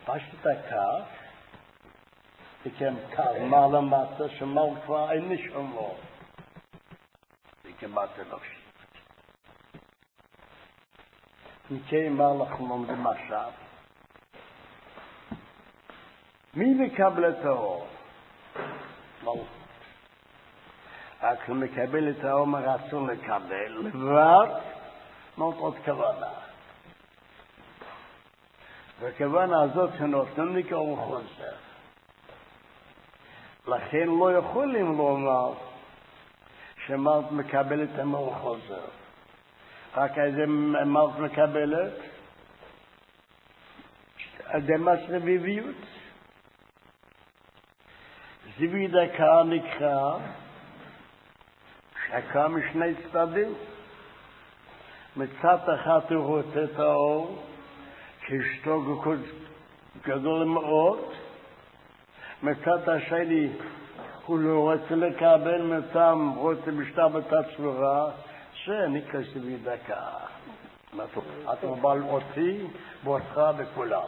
פשט הקו, וכן קו מעלה מטה, שמעל כבר אין נשאר לו. וכמעט אלושי. וכן מעלה חלום דמשאב. מי מקבל את האור? מלכות. רק הוא מקבל את האור מרצון לקבל, לבד, נות עוד כוונה. והכוונה הזאת שנותנים לי כאור חוזר. לכן לא יכולים לומר שמלכות מקבלת את האור חוזר. רק איזה מלכות מקבלת? הדמס רביביות. זיוי דקה נקרא שהקה משני צדדים. מצד אחד הוא רוצה את האור, שאשתו גדול מאוד. מצד השני הוא לא רוצה לקבל, מצד רוצה בשתה בתת צורה, שנקרא זיוי דקה. אתה מבל אותי, ואותך בכולם.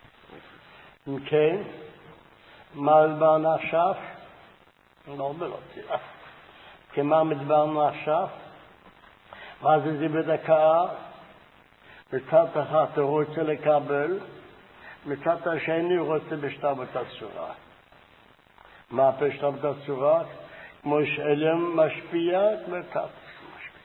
כן? מה מדברנו עכשיו? לא בלותי. כמה מדברנו עכשיו? מה זה זיוי דקה? מצד אחד הוא רוצה לקבל, מצד השני הוא רוצה בשתה בתצורה. מה בשתה בתצורה? כמו שאלם משפיע, כמו כת משפיע.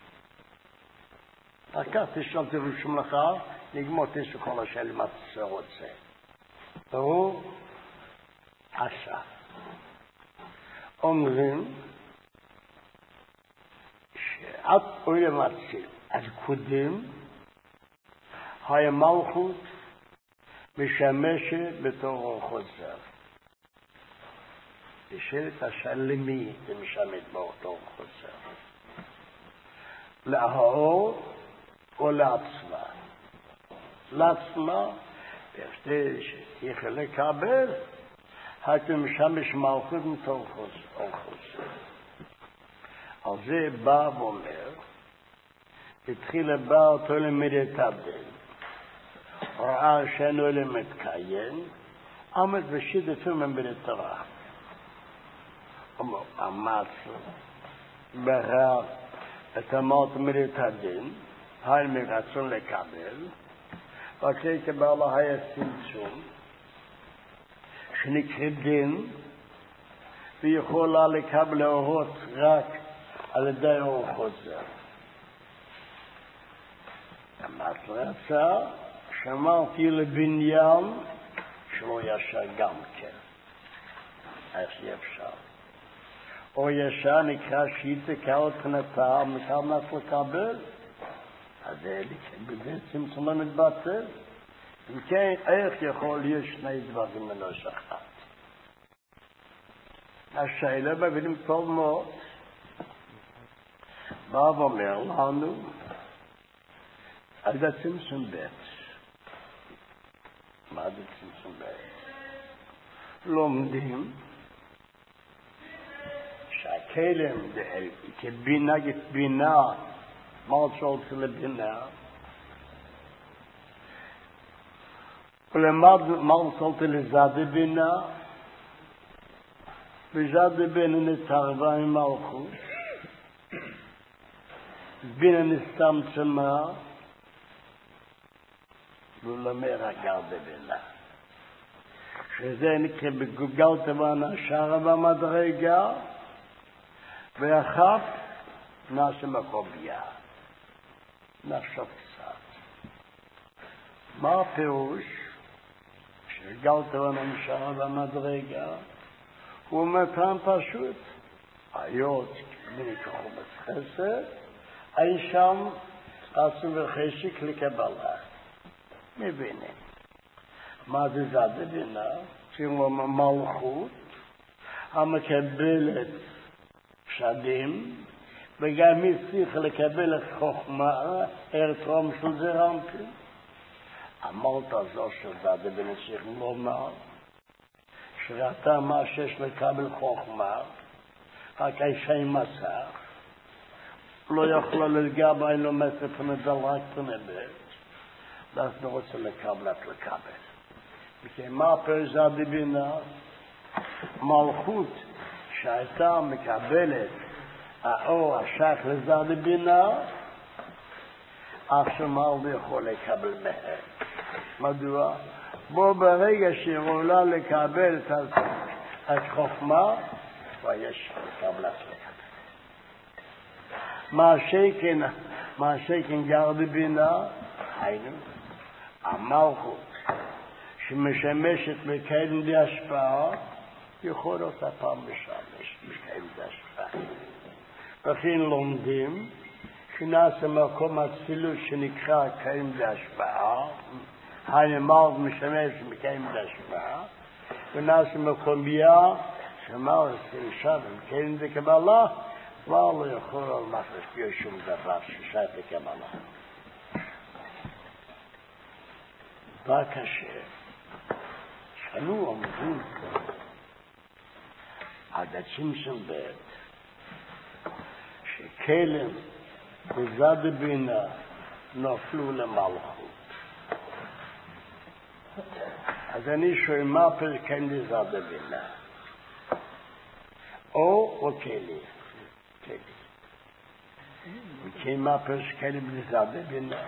הכת תשאל תרושם לך, נגמור תשאל כל השאלה מה אתה רוצה. והוא עשה. אומרים שעד עולם הציל, עד קודם, היה מלכות משמשת בתור חוזר. נשאלת השאלה למי זה משמש בתור חוזר? לאור או לעצמה? לעצמה, בכדי שתהיה לקבל, הייתי משמש מלכות בתור חוזר. על זה בא ואומר, התחיל בא אותו למד את הדין. ראה שאינו למתקיים, עמד ושידפו ממד תורה. עמד ברא את המות מד הדין, היה מרצון לקבל, וכי קבלה היה צמצום, שנקרא דין, ויכולה לקבל אורות רק על ידי אור חוזר. עמד רצה, שמרתי לבניין שלא ישר גם כן. איך זה אפשר? או ישר נקרא שיטה כאל תנתה, מכוונת לקבל. אז זה בזה צמצום המתבטל. אם כן, איך יכול להיות שני דברים מנוש אחד? השאלה מבינים טוב מאוד. בא ואומר לנו, על זה צמצום בית. מה זה צמצום בית? לומדים שהכלם כבינה בינה, מה עוד לבינה? ולמד מה עוד לזד בינה? וזד בינה נתערבה עם מלכות. בינה נסתמצמה. ולמר הגר בבינה. שזה נקרא בגוגל תבנה שערה במדרגה, ואחת נעשה מקוביה. נחשוב קצת. מה הפירוש? שגל תבנה שערה במדרגה, הוא מתן פשוט. היות מניקחו בחסד, אי שם עשו בחשק לקבלה. מבינים. מה זה זד בינה? שהוא מלכות המקבלת שדים, וגם היא צריכה לקבל את חוכמה, ארתרום של זרמפי. אמרת הזו של זד בינה צריך לומר, שראתה מה שיש לקבל חוכמה, רק אישי מסך, לא יכולה לגבי אין לו מסף ונדלק ונבט, ואז לא רוצה לקבל. מה פרזת בינה? מלכות שהייתה מקבלת האור השייך לזד בינה, אף שמל לא יכול לקבל מהם. מדוע? בו ברגע שהיא עולה לקבל את חוכמה, ויש קבלת לקבל. מה שכן גר בבינה, היינו, המלכות שמשמשת מקיים די השפעה, יכול אותה פעם משמש, מקיים די השפעה. וכן לומדים, שנעשה מקום הצילות שנקרא קיים די השפעה, הנמל משמש מקיים די השפעה, ונעשה מקום ביה, שמר ששם מקיים די קבלה, כבר לא יכול על מה להשפיע שום דבר ששייך לקבלה. בקשה, שנו עומדים עד הצמצום בעת, שכלם וזד בינה נפלו למלכות. אז אני שואל מה פרקן לזד בינה? או כלי? כלי. וכי מה פרקן לזד בינה?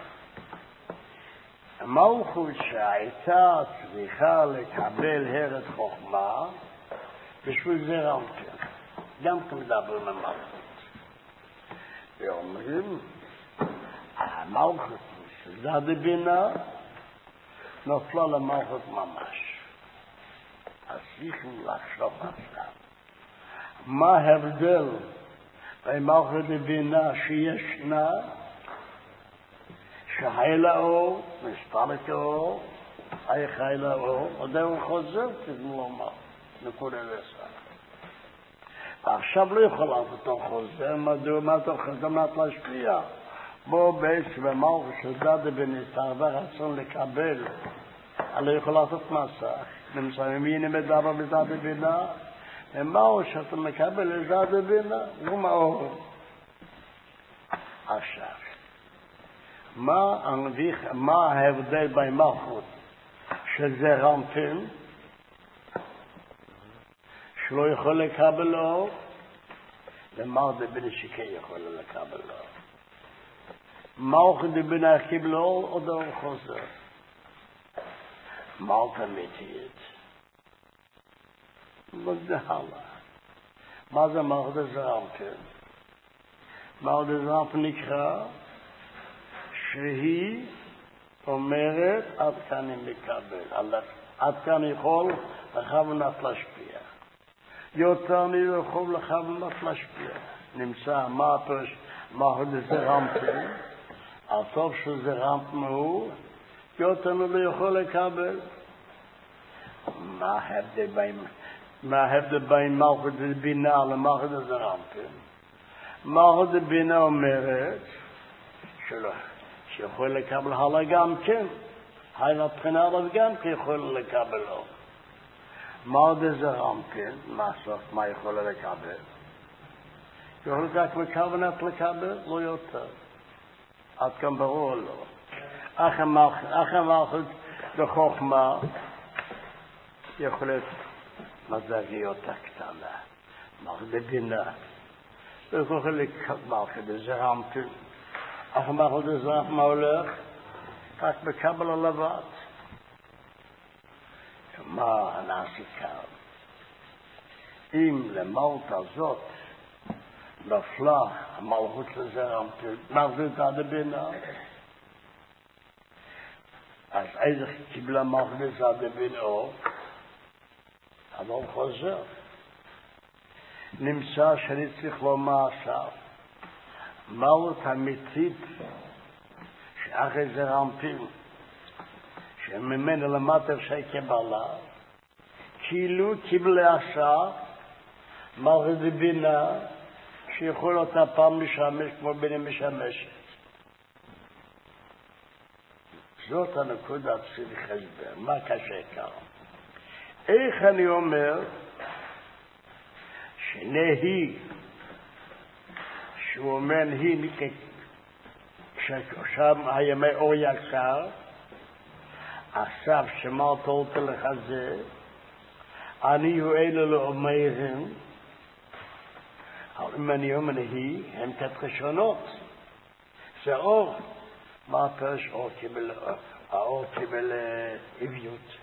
המלכות שהייתה צריכה לקבל הרת חוכמה, בשביל זה רמתם. גם כמדברים המלכות. ואומרים, המלכות שזד בינה, נופלה למלכות ממש. אז צריכים לחשוב עכשיו. מה ההבדל בין מלכות בינה שישנה, שחיל האור, מספלת האור, חיל האור, עודהו חוזר, תדמו לומר, נקודה לסע. ועכשיו לא יכול לעשות אותו חוזר, מדוע אותו חוזר מעט להשפיע. בו בעצם המלכות שזד בינה, ורצון לקבל, אני לא יכול לעשות מסך. נמצאים הנה מדבר בזד בינה, ומהו שאתה מקבל לזד בינה, הוא מאור. עכשיו. מה ההבדל בין מלכות שזה רמפים שלא יכול לקבל אור ומלכות בינה שכן יכול לקבל אור. מלכות בינה קיבל אור עוד אור חוזר. מלכות אמיתית. מה זה מלכות רמפים? מלכות רמפים נקרא שהיא אומרת, עד כאן אני מקבל, עד כאן יכול לכוונת להשפיע. יותר אני לא יכול לכוונת להשפיע. נמצא מה הפרש, מה זה רמפים, הטוב שזה רמפים הוא, יותר אני לא יכול לקבל. מה ההבדל בין מלכות בינה למלכות זה רמפים? מלכות בינה אומרת, שלא. שיכול לקבל הלאה גם כן. הלאה מבחינה עליו גם כן יכול לקבל לו. מה עוד זה רמפין? מה יכול לקבל? יכול רק מכוונת לקבל? לא יותר. עד כאן ברור לו. אך המלכות בחוכמה יכולת מזגיות הקטנה. מלכות בבינה. ויכול לקבל מלכות זה רמפין. אך המלכות הזרח מה הולך? רק מקבל הלבד. מה נעשי כאן? אם למלכות הזאת נפלה המלכות לזרם, מלכות עד הבינה, אז איזה קיבלה מלכות עד הבינה, אבל חוזר. נמצא שאני צריך לומר עכשיו, מלכות אמיתית שאחרי זה רמפים שממנו למטר שקבלה כאילו קיבלה עכשיו מלכות בינה שיכול אותה פעם לשמש כמו בינה משמשת. זאת הנקודה צריך הסבר. מה קשה כאן? איך אני אומר שנהי שהוא אומר נהי שם הימי אור יקר, עכשיו שמעת אותי לך זה, אני הוא אלו לאומרים, אם אני אומר היא, הם כתחשונות. זה אור. מה הפרש אור קיבל? האור קיבל עביות.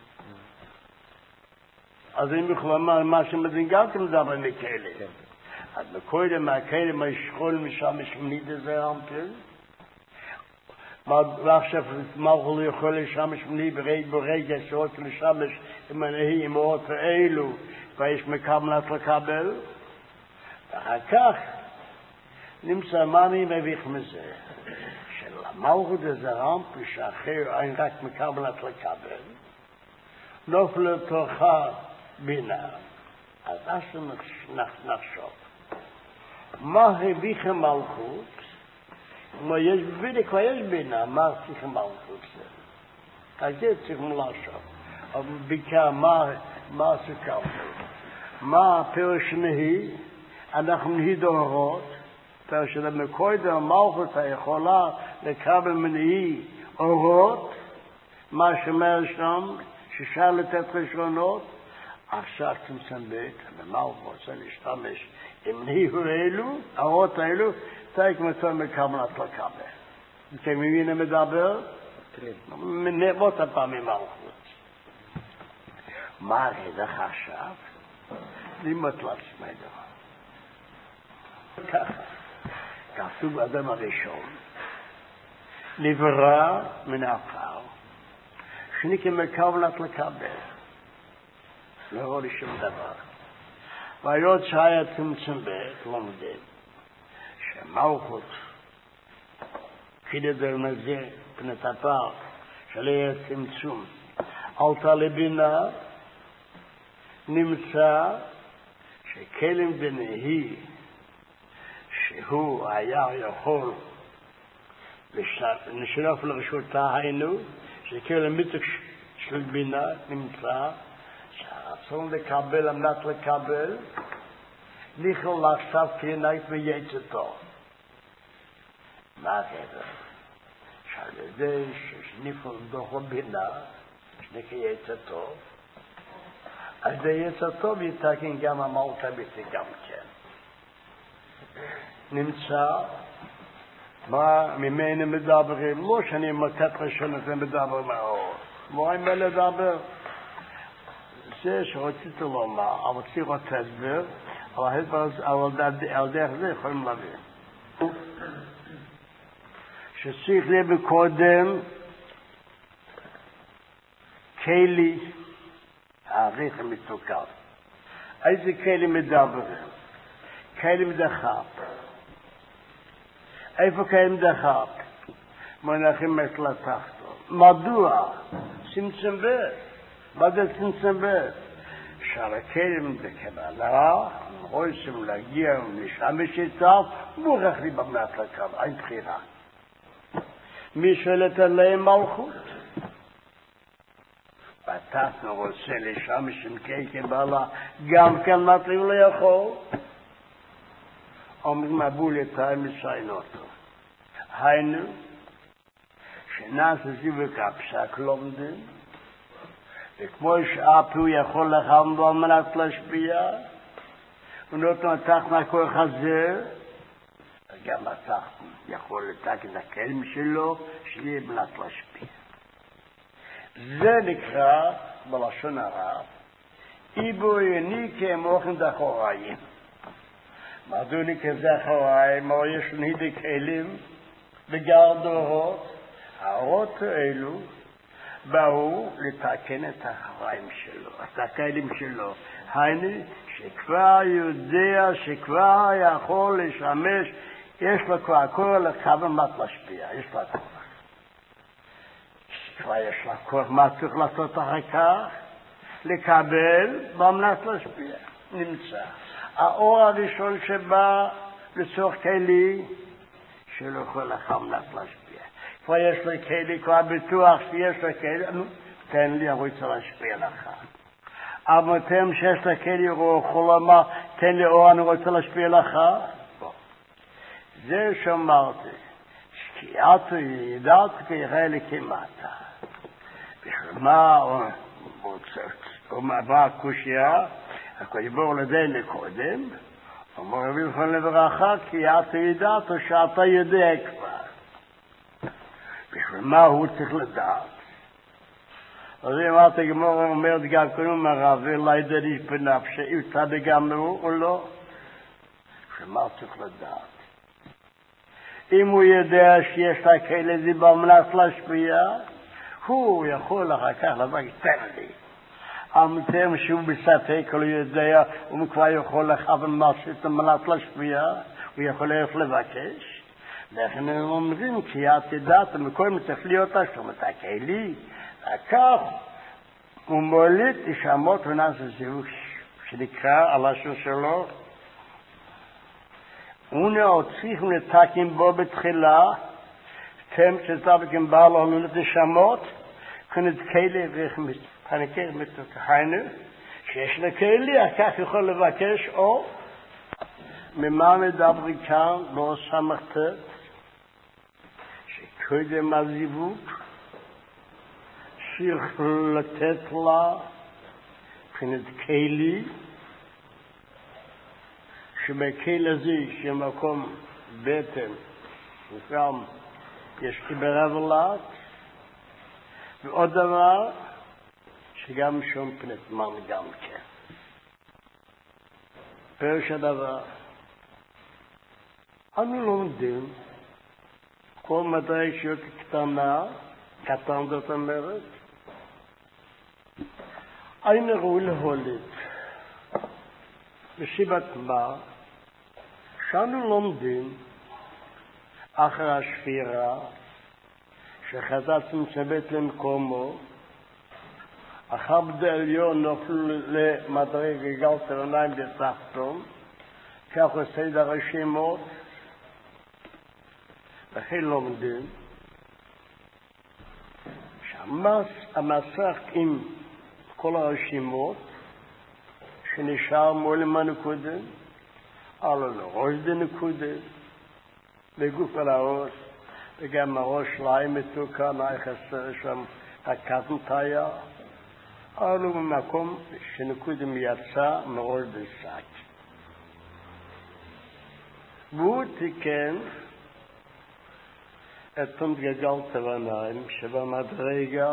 אז אם יכול לומר מה שמדינגלתם מדבר מכאלה. אז מקודם מהכאלה מהשכול משם משמנית זה רמפל. ועכשיו מה הוא יכול לשמש מני ברגע שעות לשמש אם אני עם אורות האלו ויש מקבלת לקבל. ואחר כך נמצא מה אני מביך מזה. שלמלכות הזה רמפל שאחר אין רק מקבלת לקבל. נופל לתוכה בינה. אז אז נחשוב. מה הביך המלכות? כמו יש בדיוק ויש בינה, מה צריך מלכות זה? אז זה צריך לחשוב. אבל בעיקר מה סוכם? מה הפרש נהי? אנחנו נהי דורות. פרש למקודם המלכות היכולה לקבל מנהי אורות. מה שאומר שם? ששאר לתת ראשונות. עכשיו צמצם בית, המלכות רוצה להשתמש עם נהי אלו, האורות האלו, תייק מצוא מקבלת לקבל. אתם מבינים מדבר? נעמות הפעמים מלכות. מה הרגע עכשיו? לימות לעצמנו. ככה. כתוב באדם הראשון. נברא מן העפר. שני כמקבלת לקבל. לא רואה לי שום דבר. והיות שהיה צמצם בית, לומדים. שמלכות חידד לזה פנת הפר של היה צמצום עלתה לבינה נמצא שכלם דנהי שהוא היה יכול לשלוף לרשותה היינו שכלם מיתוק של בינה נמצא שהרצון לקבל אמנת לקבל נכלל עכשיו כעינית ויצאתו. מה זה? שעל ידי ששניפו דוחו בינה, שנקי יצאתו, על ידי יצאתו ויתקן גם המלכה ביתי גם כן. נמצא, מה ממני מדברים? לא שאני מכת ראשון זה מדבר מאוד. מה אם אלה לדבר? זה שרציתי לומר, אבל צריך עוד תסביר, אבל על דרך זה יכולים להבין. שצריך להיות קודם כלי העריך המתוקף. איזה כלי מדברים? כלי מדחף. איפה כלי מדחף? מונחים את לתחתו. מדוע? צמצם בית. מה זה צמצם בית? שעל הכלי מדקבלה, רוצים להגיע ולשמש איתם, מוכרח לי במנת לקבל, אין בחירה. מי שואלת עליהם מלכות? ואנחנו רוצה לשמש עם כקבלה, גם כן מטריב לא יכול. אומרים אבו לתאי מציין אותו. היינו, שנעשה זיווק הפסק לומדים, וכמו שאף הוא יכול לחם על מנת להשפיע, ונותן התחת מהכוח הזה, גם התחת יכול לתקן הכלים שלו, שיהיה מנת להשפיע. זה נקרא, בלשון הרב, איבו יניקה מוכן דחוריים. מדוע ניקה דחוריים? או יש נהידי כלים בגר דורות, האורות האלו, באו לתקן את החיים שלו, את הכלים שלו. היינו שכבר יודע שכבר יכול לשמש, יש לו כבר כוח לקבל מת להשפיע, יש לו כוח. כבר יש לו כוח מה צריך לעשות אחר כך? לקבל במנת להשפיע. נמצא. האור הראשון שבא לצורך כלי, שלא יכול לחמנת להשפיע. כבר יש לו כלי, כבר בטוח שיש לו כלי, תן לי, אני רוצה להשפיע לך. אבל אתם שיש לו כלי, הוא יכול לומר, תן לי אור, אני רוצה להשפיע לך. זה שאמרתי, שקיעת ידעת כיראה לכמטה. בכלל מה הקושיה? הקודיבור לדיינה קודם, אומר רבי יוחנן לברכה, כי אתה ידעת או שאתה יודע כבר. בשביל מה הוא צריך לדעת? אז אם אתה גמור אומרת גם קודם הרב, אולי דריש בנפשי, אם צדק גמרו או לא? בשביל מה צריך לדעת? אם הוא יודע שיש לה כאלה זיבה מנס להשפיע, הוא יכול אחר כך לבוא, תן לי. המתאם שהוא בספק, הוא יודע, הוא כבר יכול לכוון משהו את המנס להשפיע, הוא יכול לבקש. לכן הם אומרים, כי את ידעת, מקודם צריך להיות השום, אתה כאלי, כך הוא מוליד תשמות ונעשה זיווג, שנקרא על השם שלו, ונעוציך ונתקים בו בתחילה, תם שצבקים בעל עלו לתשמות, כנתקלי וחנקר מתוקחיינו, שיש לכלי, כך יכול לבקש, או ממה מדברי כאן, לא סמכת, שקודם הזיווג, צריך לתת לה, כנתקלי, שבקהל הזה, שמקום בטן, וגם יש חיברה ולת, ועוד דבר, שגם שום פנת מן גם כן. פירוש הדבר, אנו לומדים, כל מדי להיות קטנה, קטן זאת אומרת, אין ראוי להוליד. בסיבת מה, שאנו לומדים אחר השפירה, שחז"ל צמצמת למקומו, אחר בדי עליון נופלו למדרגה גלת עיניים בתחתון, כך הוא סדר השמות, וכי לומדים, שהמסך עם כל הרשימות, שנשאר מולם הנקודה, עלו לראש דנקודה, לגוף על הראש, וגם הראש שלהם מתוקן, חסר שם הקטנטיה, עלו במקום שנקודה יצא מראש בשק. והוא תיקן את תומת גלגלת העיניים שבמדרגה,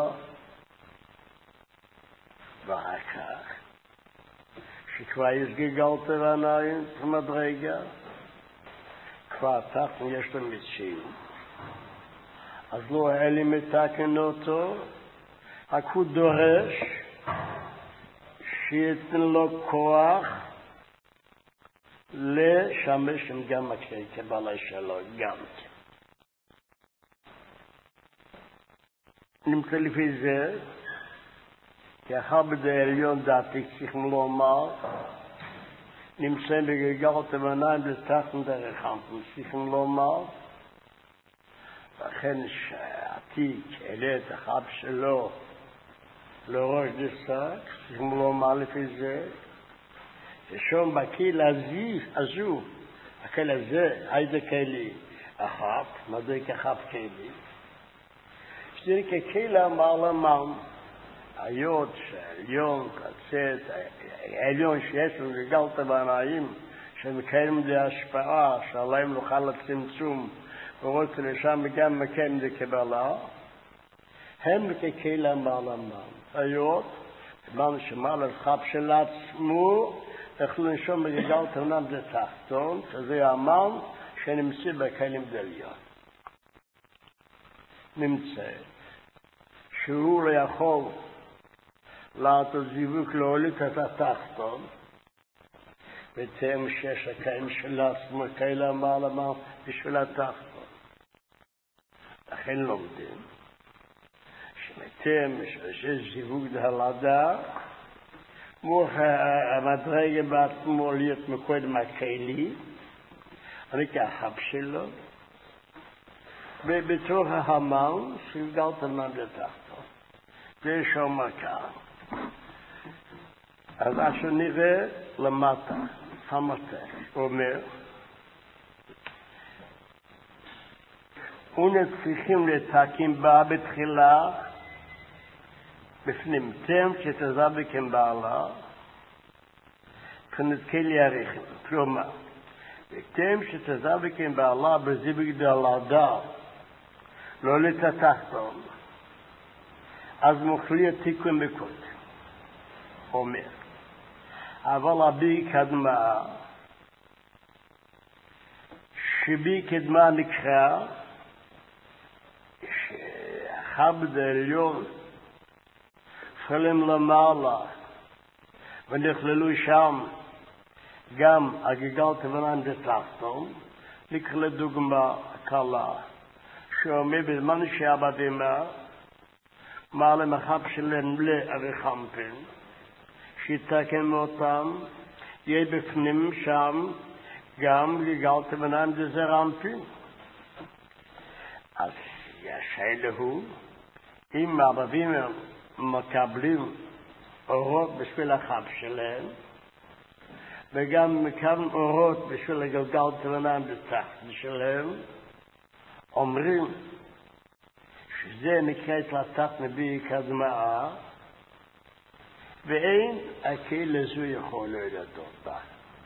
ואחר כך, שכבר יש גלגלת העיניים במדרגה, כבר תחתן יש לו מציאות. אז לא אלי מתקן אותו, רק הוא דורש שייתן לו כוח לשמש גם כבעלי שלו, גם כן. נמצא לפי זה, כאחר בדי עליון דעתי צריכים לומר, נמצאים בגלגלת העיניים לתחתן דרך אנפון, צריכים לומר, לכן שעתיק העלה את החב שלו לראש דשק, צריכים לומר לפי זה, ששום בקהיל הזו, הקהיל הזה, היידה קהילי החב, מדריק החב קהילי, שזה כקהיל אמר למן, היות שהעליון, קצת, העליון שיש לו גלגלת בעיניים, שמקיים די השפעה, שעליהם נוכל לצמצום, ורוצה לשם גם מקיים די קבלה, הם כקהיל אמר למן. היות, במן שמע לחב של עצמו, יכלו לנשום בגלגלת העיניים די תחתון, שזה המן שנמצא בקהילים דליון. נמצא. שהוא לא יכול לעשות זיווג להוליד את התחתון, ותאם שיש הקיים של עצמו, כאלה אמר למה בשביל התחתון. לכן לומדים, שמתאם שיש זיווג דהלדה, מוח המדרגה בעצמו להיות מקודם הכלי, אני כחב שלו, ובתוך ההמן שגלת עיניים לתחתון. זה שאומר כאן. אז אשר נראה למטה, המטה, אומר, ונצריכים לתקים בה בתחילה, בפנימתם שתזבקם בעלה, כנתקל יריכם. כלומר, וכתם שתזבקם בעלה בזיבק דלדה, לא לתתחתום, אז מוכלי תיקון בקודם. אומר, אבל אבי קדמה, שבי קדמה נקרא, שחבד העליון, פלם למעלה, ונכללו שם גם הגגל תבנן דתחתום, נקרא לדוגמה קלה, שאומר בזמן שהבדימה, מעלה מחב שלהם לאריכמפן, שיתקן אותם, יהיה בפנים שם גם גגל תבנן דזרמפן. אז השאלה הוא, אם הערבים מקבלים אורות בשביל החב שלהם, וגם מקבלים אורות בשביל הגלגל תבנן בתחת שלהם, אומרים שזה נקרא תלתת נביא קדמה, ואין הכלי לזו יכול לדעות בה.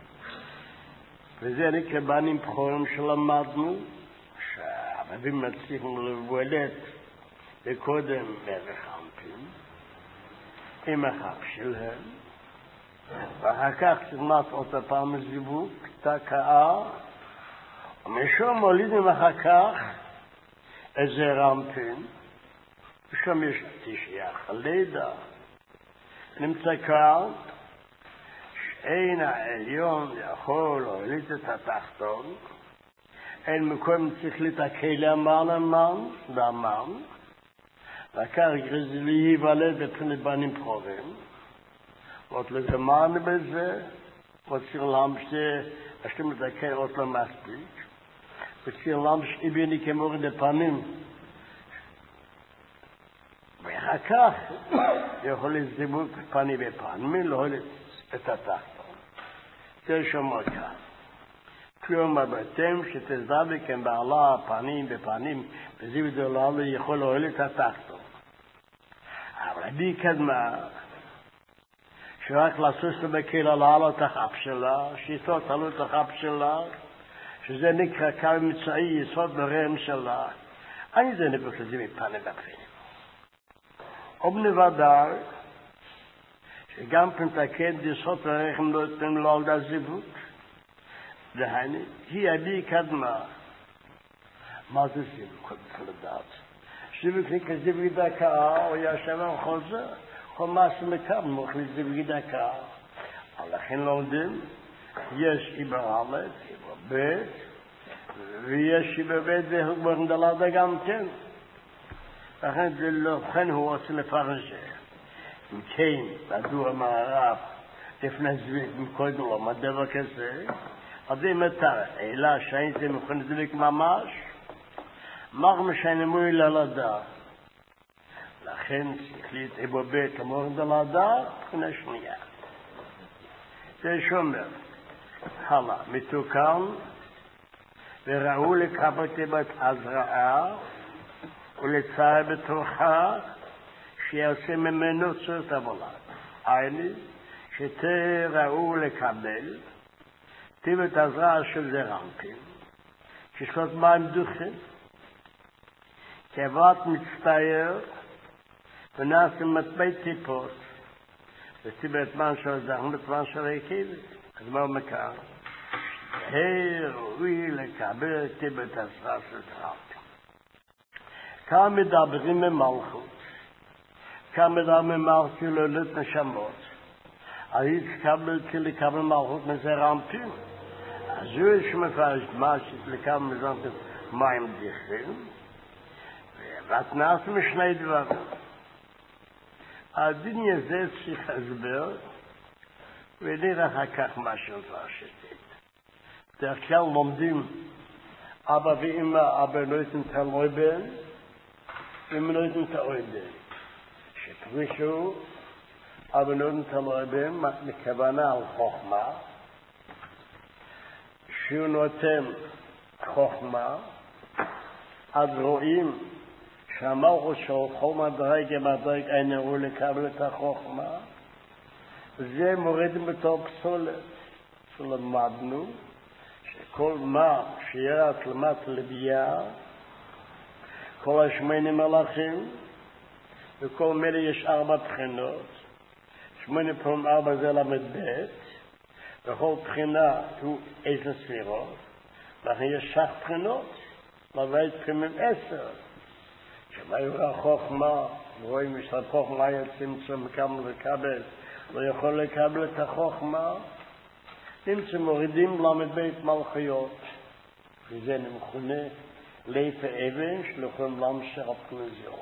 וזה נקרא בנים בכורים שלמדנו, שהערבים מצליחים לבולט וקודם באריכמפן, עם החב שלהם, ואחר כך תלמד אותה פעם זיווג, תקעה, ומשום מולידים אחר כך איזה רמפן, ושם יש תשייך לידה. נמצא כאן שאין העליון יכול להוליד את התחתון, אין מקום צריך לתקל המעלמן ואמן, וכך גרזלי ייוולד בפני בנים בכורים, ועוד לזמן בזה, וצריך להמשיך, אשתם לתקל עוד לא מספיק, וצריך להמשיך איביני כמורד הפנים, ואחר כך יכול לזיבוק פני בפנים, להוליד את התחתון. זה שומע כאן. כלומר, בתם שתזבקם בעלה פנים בפנים, וזיבוק דוללה יכול להוליד את התחתון. אבל רבי קדמה, שרק לסוס לבקל על את החב שלה, שיטות עלו את החב שלה, שזה נקרא קו מצאי יסוד ברם שלה, אני זה נבוק לזה מפנים בפנים. ובנבדר, שגם פנתקד יסוד הרחם לא יתן לו על דה זיווג, דהייני, היא אבי קדמה. מה זה זיווג? קודם כל לדעת. זיווג נקרא זיווג דקה, או ישב על חוזה, כל מה שמקם מוכלי זיווג דקה. לכן לומדים, יש איבר א', איבר ב', ויש איבר ב' והוא דלדה גם כן. לכן הוא רוצה לפרש. אם כן, בדור המערב, לפני זוויק מקודם לו, מה דבר כזה? אז אם אתה, אלא שאין זה מכון זוויק ממש, מה משנה אלא לדעת? לכן צריך להתאבו בית אמור לדעת, מבחינה שנייה. זה שומר. הלאה, מתוקן, וראו לקבלתי בת הזרעה, ולצער בתוכה, שיעשה ממנו צורת עבודה. הייני, שתראו לקבל, תיבת הזרעה של זרמפין, ששלוט מים דוחים, כבת מצטייר, ונעשה מטבע טיפות, ותיבת מן של זרם, ותמן של רכיבת. אז מה הוא מכר? ראוי לקבל תיבת הזרעה של זרמפין. כאן מדברים ממלכות, כאן מדברים ממלכות להוליד נשמות, אז התקבלתי לקבל מלכות מזרמפין, אז הוא יש מפרש מה לקבל מזרמפין מים דיחים, והתנאס משני דברים. הדין הזה צריך הסבר, ונראה אחר כך מה שמפרשת. דרך כלל לומדים אבא ואמא, אבא נויתן תלוי בן, אם נויתן תלוי בן. שפרישו, אבא נויתן תלוי בן, מכוונה על חוכמה, שהוא נותן חוכמה, אז רואים שהמלכות של כל מדרגה מדרג אינו לקבל את החוכמה, זה מורידים בתור פסולת. שלמדנו שכל מה שירד למטה לביאה, כל השמונה מלאכים, וכל מילה יש 4 בחינות. 8 פעם 4 זה למד ב', וכל בחינה הוא 10 ספירות, לכן יש 6 בחינות, לבית פעמים 10. שמה יורא חוכמה, רואים שהחוכמה היה צמצום כמה לקבל, לא יכול לקבל את החוכמה, נמצא מורידים למד בית מלכויות, וזה מכונה ליפה אבן, שלוחים להמשך הפלזירו.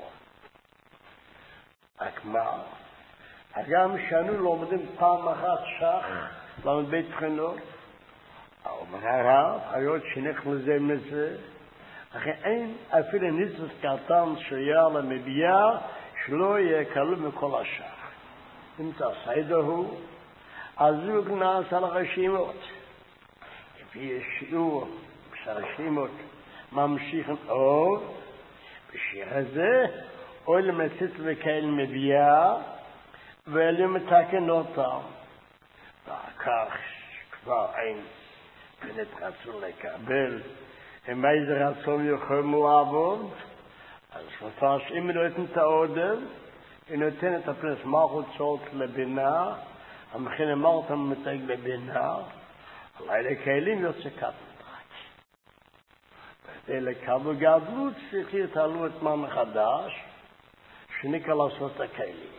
רק מה? גם שאנו לומדים פעם אחת שח, למד בית בחינות, אבל הרב, היות שנכנס לזה מזה, לכן אין אפילו ניצוץ קטן שיהיה למביאה, שלא יהיה כלום מכל השח. נמצא סיידר הוא, הזוג נעשה לרשימות. לפי שיעור שהרשימות ממשיכים עוד, בשיר הזה, או למצית וקהל מביאה, ואלה מתקן אותם. וכך כבר אין כנת רצון לקבל. אם איזה רצון יכולים לעבוד, אז מפרשים נותן את האודם, היא נותנת הפרס מלכות צורת לבינה, המכין אמרת מתג בבינה, אולי לכלים יוצא קטנטרק. כדי לקבל גדלות צריך להתעלו את מה מחדש, שניקה לעשות את הכלים.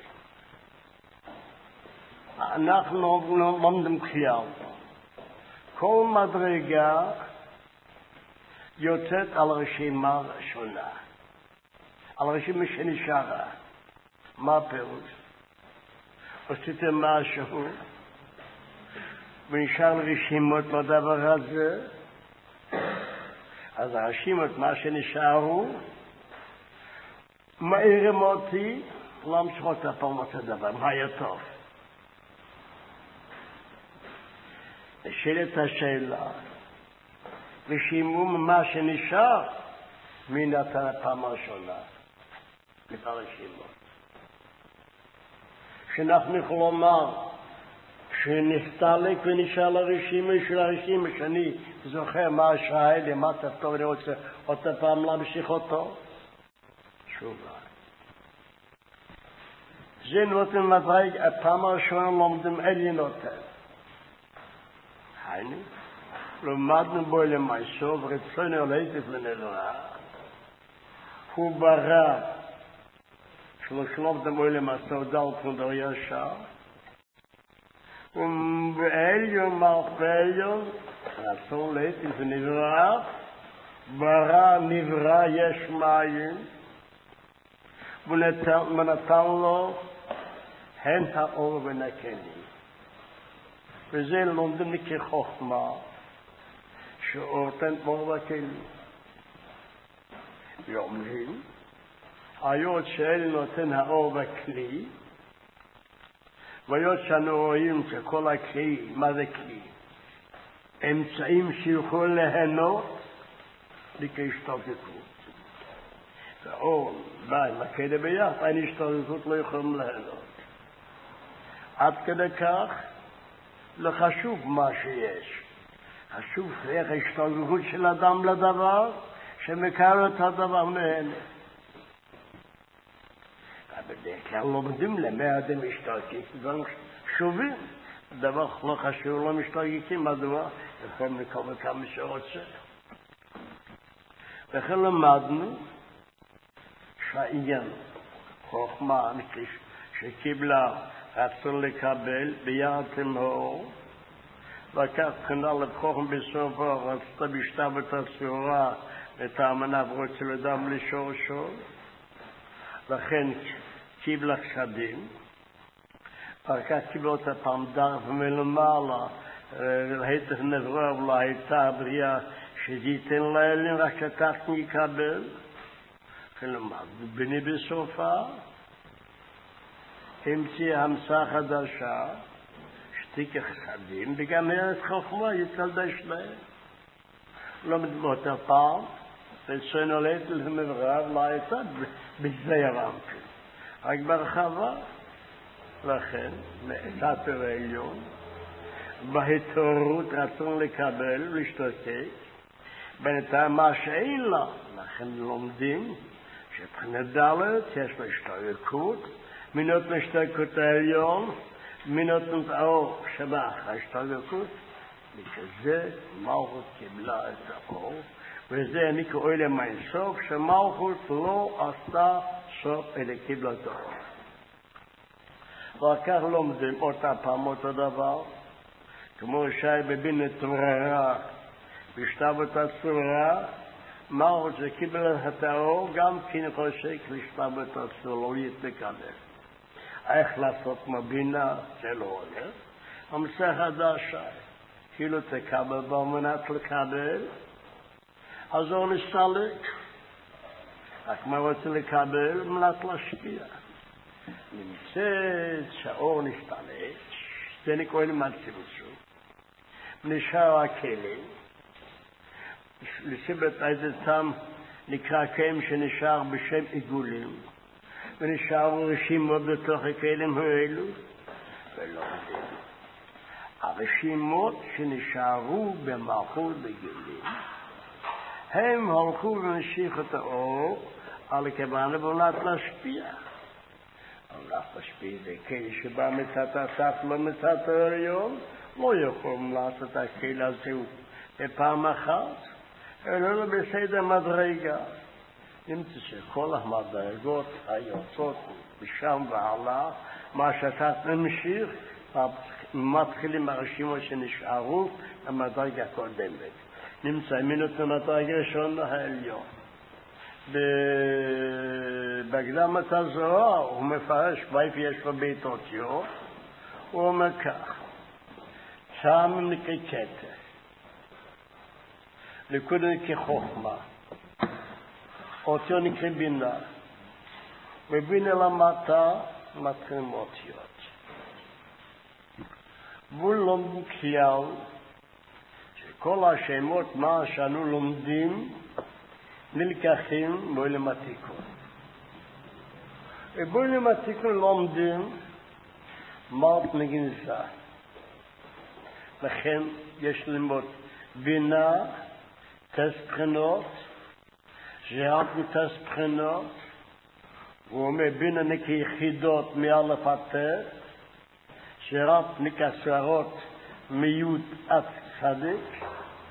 אנחנו לומדים כלל. כל מדרגה יוצאת על רשימה שונה. על רשימה שנשארה. מה הפירוש? עשיתם משהו ונשאר רשימות בדבר הזה, אז הרשימות מה שנשארו מאירים אותי להמשיך אותה פעם את הדבר, מה היה טוב. נשאלת השאלה, רשימו מה שנשאר מי נתן הפעם הראשונה את הרשימות. שאנחנו יכולים לומר שנסתלק ונשאר לרשימה של הרשימה שאני זוכר מה השעה לי, מה תפתור אני רוצה אותה פעם להמשיך אותו. תשובה. זה נותן מדרג, הפעם הראשונה לומדים אלי נותן. היינו, למדנו בו למעשו ורצונו להיטיב לנברא. הוא ברא שלושלוב דמוי למעשו דל פונדר ישר. ובעליון מרפליון, רצון להיטיב לנברא, ברא נברא יש מים, ונתן לו הן האור ונקני. וזה לומדים כחוכמה, שאורתן אור וכלים. ואומרים, היות שאל נותן האור וכלי, והיות שאנו רואים שכל הכלי, מה זה כלי? אמצעים שיוכלו ליהנות, לכהשתוקקות. והאור בא עם הכלי ביחד, אין השתוקקות לא יכולים ליהנות. עד כדי כך, לא חשוב מה שיש. חשוב איך ההשתוקקות של אדם לדבר, שמכיר את הדבר נהנה. בדרך כלל לומדים למאה אדם משתוקקים, דברים חשובים. דבר לא חשוב, לא משתוקקים, מדוע? יכולים לקבל כמה שרוצה. וכן למדנו שהעניין, חוכמה שקיבלה רצון לקבל ביד תמהור, וכך כנראה לבחוכם בסופו, רצתה בשתה בתצורה את האמנה ורוצה לדם לשורשו, לכן קיבלה חסדים, וכך קיבלה אותה פעם דרך ומלמעלה, להיתך נברא ולא הייתה בריאה שתיתן לאלים רק שתחת יקבל, כלומר, בני בסופה, המציאה המצאה חדשה, שתיקה חסדים, וגם ארץ חוכמה יתקדש להם. לא מדברות הפעם, רצונו להיטיב לנברא ולא הייתה בזה הרמתי. רק ברחבה, לכן, לסתר העליון, בהתעוררות רצון לקבל ולהשתתק, בינתיים מה שאין לה, לכן לומדים שבחינת ד' יש לה השתוקקות, מינות להשתוקקות העליון, מינות האור שבאחר ההשתוקקות, וכזה מלכות קיבלה את האור, וזה אני קורא למה סוף, שמלכות לא עשתה סוף אלא קיבלה את האור. ואחר כך לומדים אותה פעם אותו דבר, כמו שי בבינת תבררה, בשתב אותה צורה, מלכות שקיבלה את האור, גם כן חושק לשתב אותה צורה, לא יתקבל. איך לעשות מבינה, זה לא הולך. המסך חדש, כאילו תקבל במנת לקבל, אז הוא נסתלק. רק מה רוצה לקבל? מנת להשפיע. נמצאת שהאור נסתלק, זה נקרא למצבוצו. נשאר הכלים. לסיבת איזה תם נקרא כלים שנשאר בשם עיגולים. ונשארו רשימות בתוך הכלים האלו, ולא יודעים. הרשימות שנשארו במלכות בגילים, הם הלכו ונשיך את האור על הכוונה ולת להשפיע. ולת להשפיע זה כלי שבא מצד הסף לא מצד העליון, לא יכולים לעשות הכלי הזה בפעם אחת, אלא בסדר מדרגה. נמצא שכל המדרגות היוצאות משם והלאה, מה שאתה נמשיך, מתחילים הרשימות שנשארו במדרגה הקודמת. נמצא מינות המדרגה ראשון העליון. בהקדמת הזוהר הוא מפרש ואיפה יש לו בית אותיות, הוא אומר כך, שם נקרא כתר, ליכוד נקרא חוכמה, אותיות נקרא בינה, ובינה למטה מתחילים אותיות. ולומדים כלל שכל השמות מה שאנו לומדים נלקחים בעולם התיקון. ובעולם התיקון לומדים מרת מגנזה. לכן יש ללמוד בינה, טסט בחינות, זהות מטסט בחינות, הוא אומר בינה נקרא יחידות מאלף עד ט', זהות נקרא סערות מיוד עד צדיק,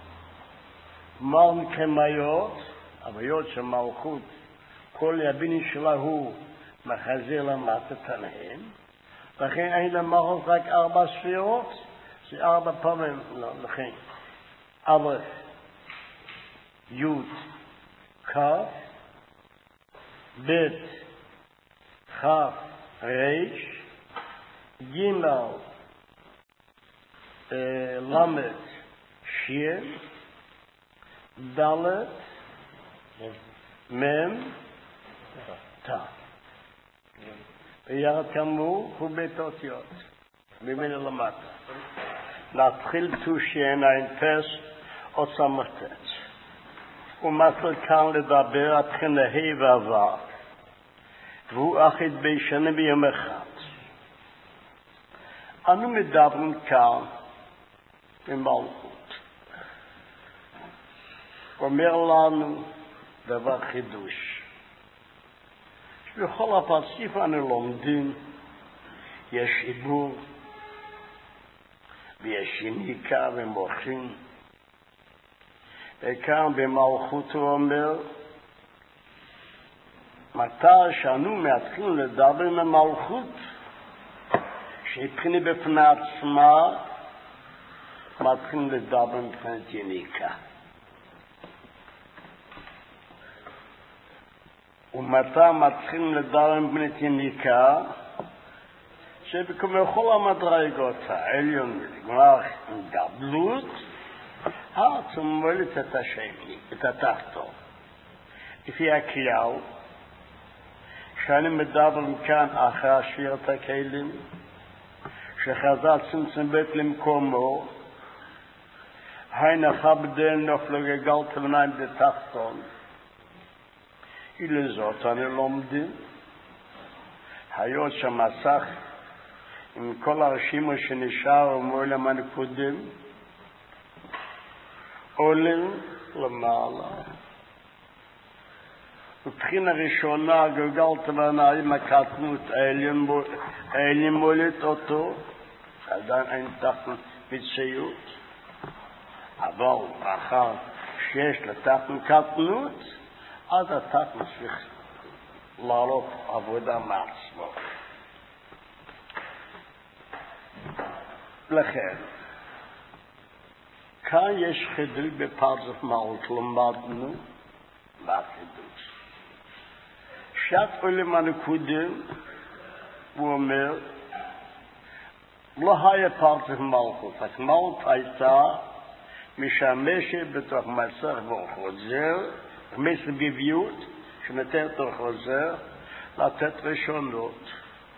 מר נקרא מאיות, הוויות של מלכות, כל הבינים שלה הוא מחזיר למטה תנהם, לכן אין למלכות רק 4 ספירות, זה 4 פעמים, לא, לכן, א', י', כ', ב', כ', ר', ג', למד, שיר, ד', מ', ת'. וירד כאמור הוא בית אותיות, ממנו למטה. נתחיל תושיין פס או סמכת. ומתחיל כאן לדבר הבחינה ה' ועבר. והוא אחיד בישנה ביום אחד. אנו מדברים כאן במלכות. אומר לנו דבר חידוש. בכל הפרצוף אנו לומדים, יש עיבור, ויש שיניקה ומוחין. וכאן במלכות הוא אומר, מתי שאנו מתחילים לדבר במלכות, שהבחינה בפני עצמה, מתחילים לדבר מבחינת יניקה. ומתי מתחילים לדבר מבחינת יניקה, שבכמו כל המדרגות העליון לגמר עם גבלות, צומלת את השני, את התחתון. לפי הכלל, שאני מדבר כאן אחרי שבירת הכלים, שחז"ל צמצם בית למקומו, הנחה בדל נופלו גגל תבניים בתחתון, לזאת אני לומדים. היות שהמסך עם כל הרשימו שנשאר ומעולם הנקודים עולים למעלה. ובחינה ראשונה גלגלת בנעים הקטנות העלים מולט אותו, עדיין אין תחת מציאות, אבל אחר שיש לתחת קטנות, אז התחת צריך לעלות עבודה מעצמו. לכן, כאן יש חידוש בפרצוף מעלות, למדנו מה חידוש. שעת עולם הנקודים, הוא אומר, לא היה פרצוף מלכות, המלכות הייתה משמשת בתוך מסך וחוזר, מסך גביות, שנתן תוך חוזר, לתת ראשונות.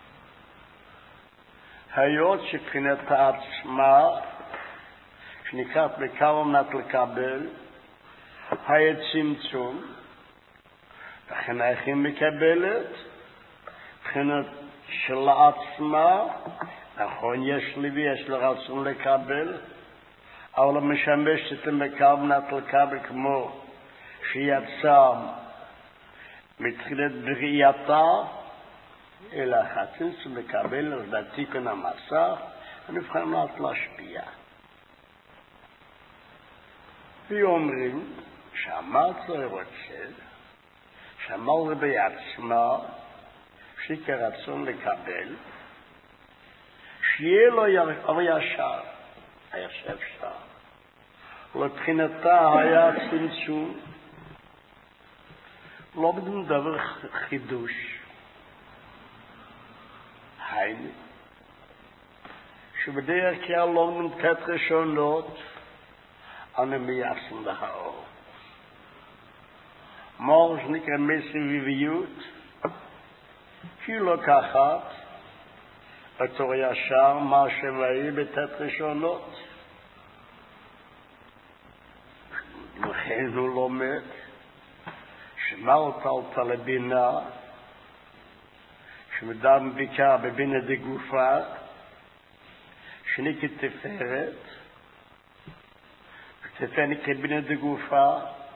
היות שבחינת עצמה, שנקראת לקבל נת לקבל, היה צמצום, לכן היחיד מקבלת, מבחינת של עצמה, נכון יש לי ויש לי רצון לקבל, אבל משמשת למקבל נת לקבל כמו שיצא מתחילת בריאתה, אלא חצי שמקבל לתיקון המסך, ונבחנת להשפיע. ואומרים שהמצר רוצה, שהמלכה בעצמה, שכרצון לקבל, שיהיה לו ישר, הישב שם. לבחינתה היה צמצום, לא בדום דבר חידוש. היינו, שבדרך כלל לא נמתת ראשונות, אני מייחסן להאור. מור שנקרא מסביביות, שהיא לוקחת בתור ישר מה שבאי בתת ראשונות. לכן הוא לומד שמלת לבינה, שמדם בעיקר בבינה דגופה, שנקרא תפארת, תפארת נקרא בינה דגופה,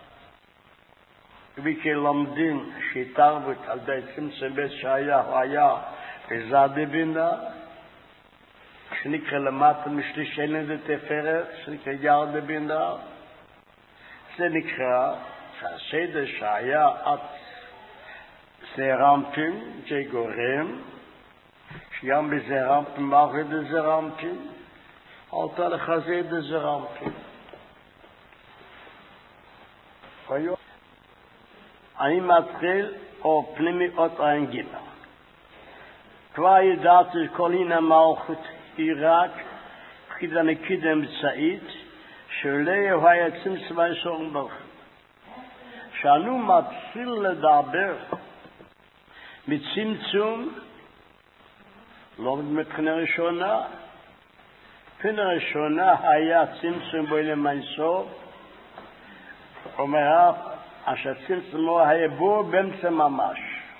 ובעיקר לומדים שהתערבות על די צמצום בית שהיה בזד בינה, שנקרא למטה משליש אלן דתפארת, שנקרא ירד בינה. זה נקרא שהסדר שהיה עד זרמפים, זה גורם, שגם בזרמפים מאחד זרמפים, עלתה לחזר דזרמפים. אני מתחיל או פנימי עוד עין גינה. כבר ידעתי כל הנה מלכות היא רק פחיד הנקיד אמצעית, שאולי הוא היה צמצום היסורם ברוך. שאנו מתחיל לדבר מצמצום, לא מבחינה ראשונה, מבחינה ראשונה היה צמצום בעולם היסור, אומר אשר צמצומו היה בור באמצע ממש.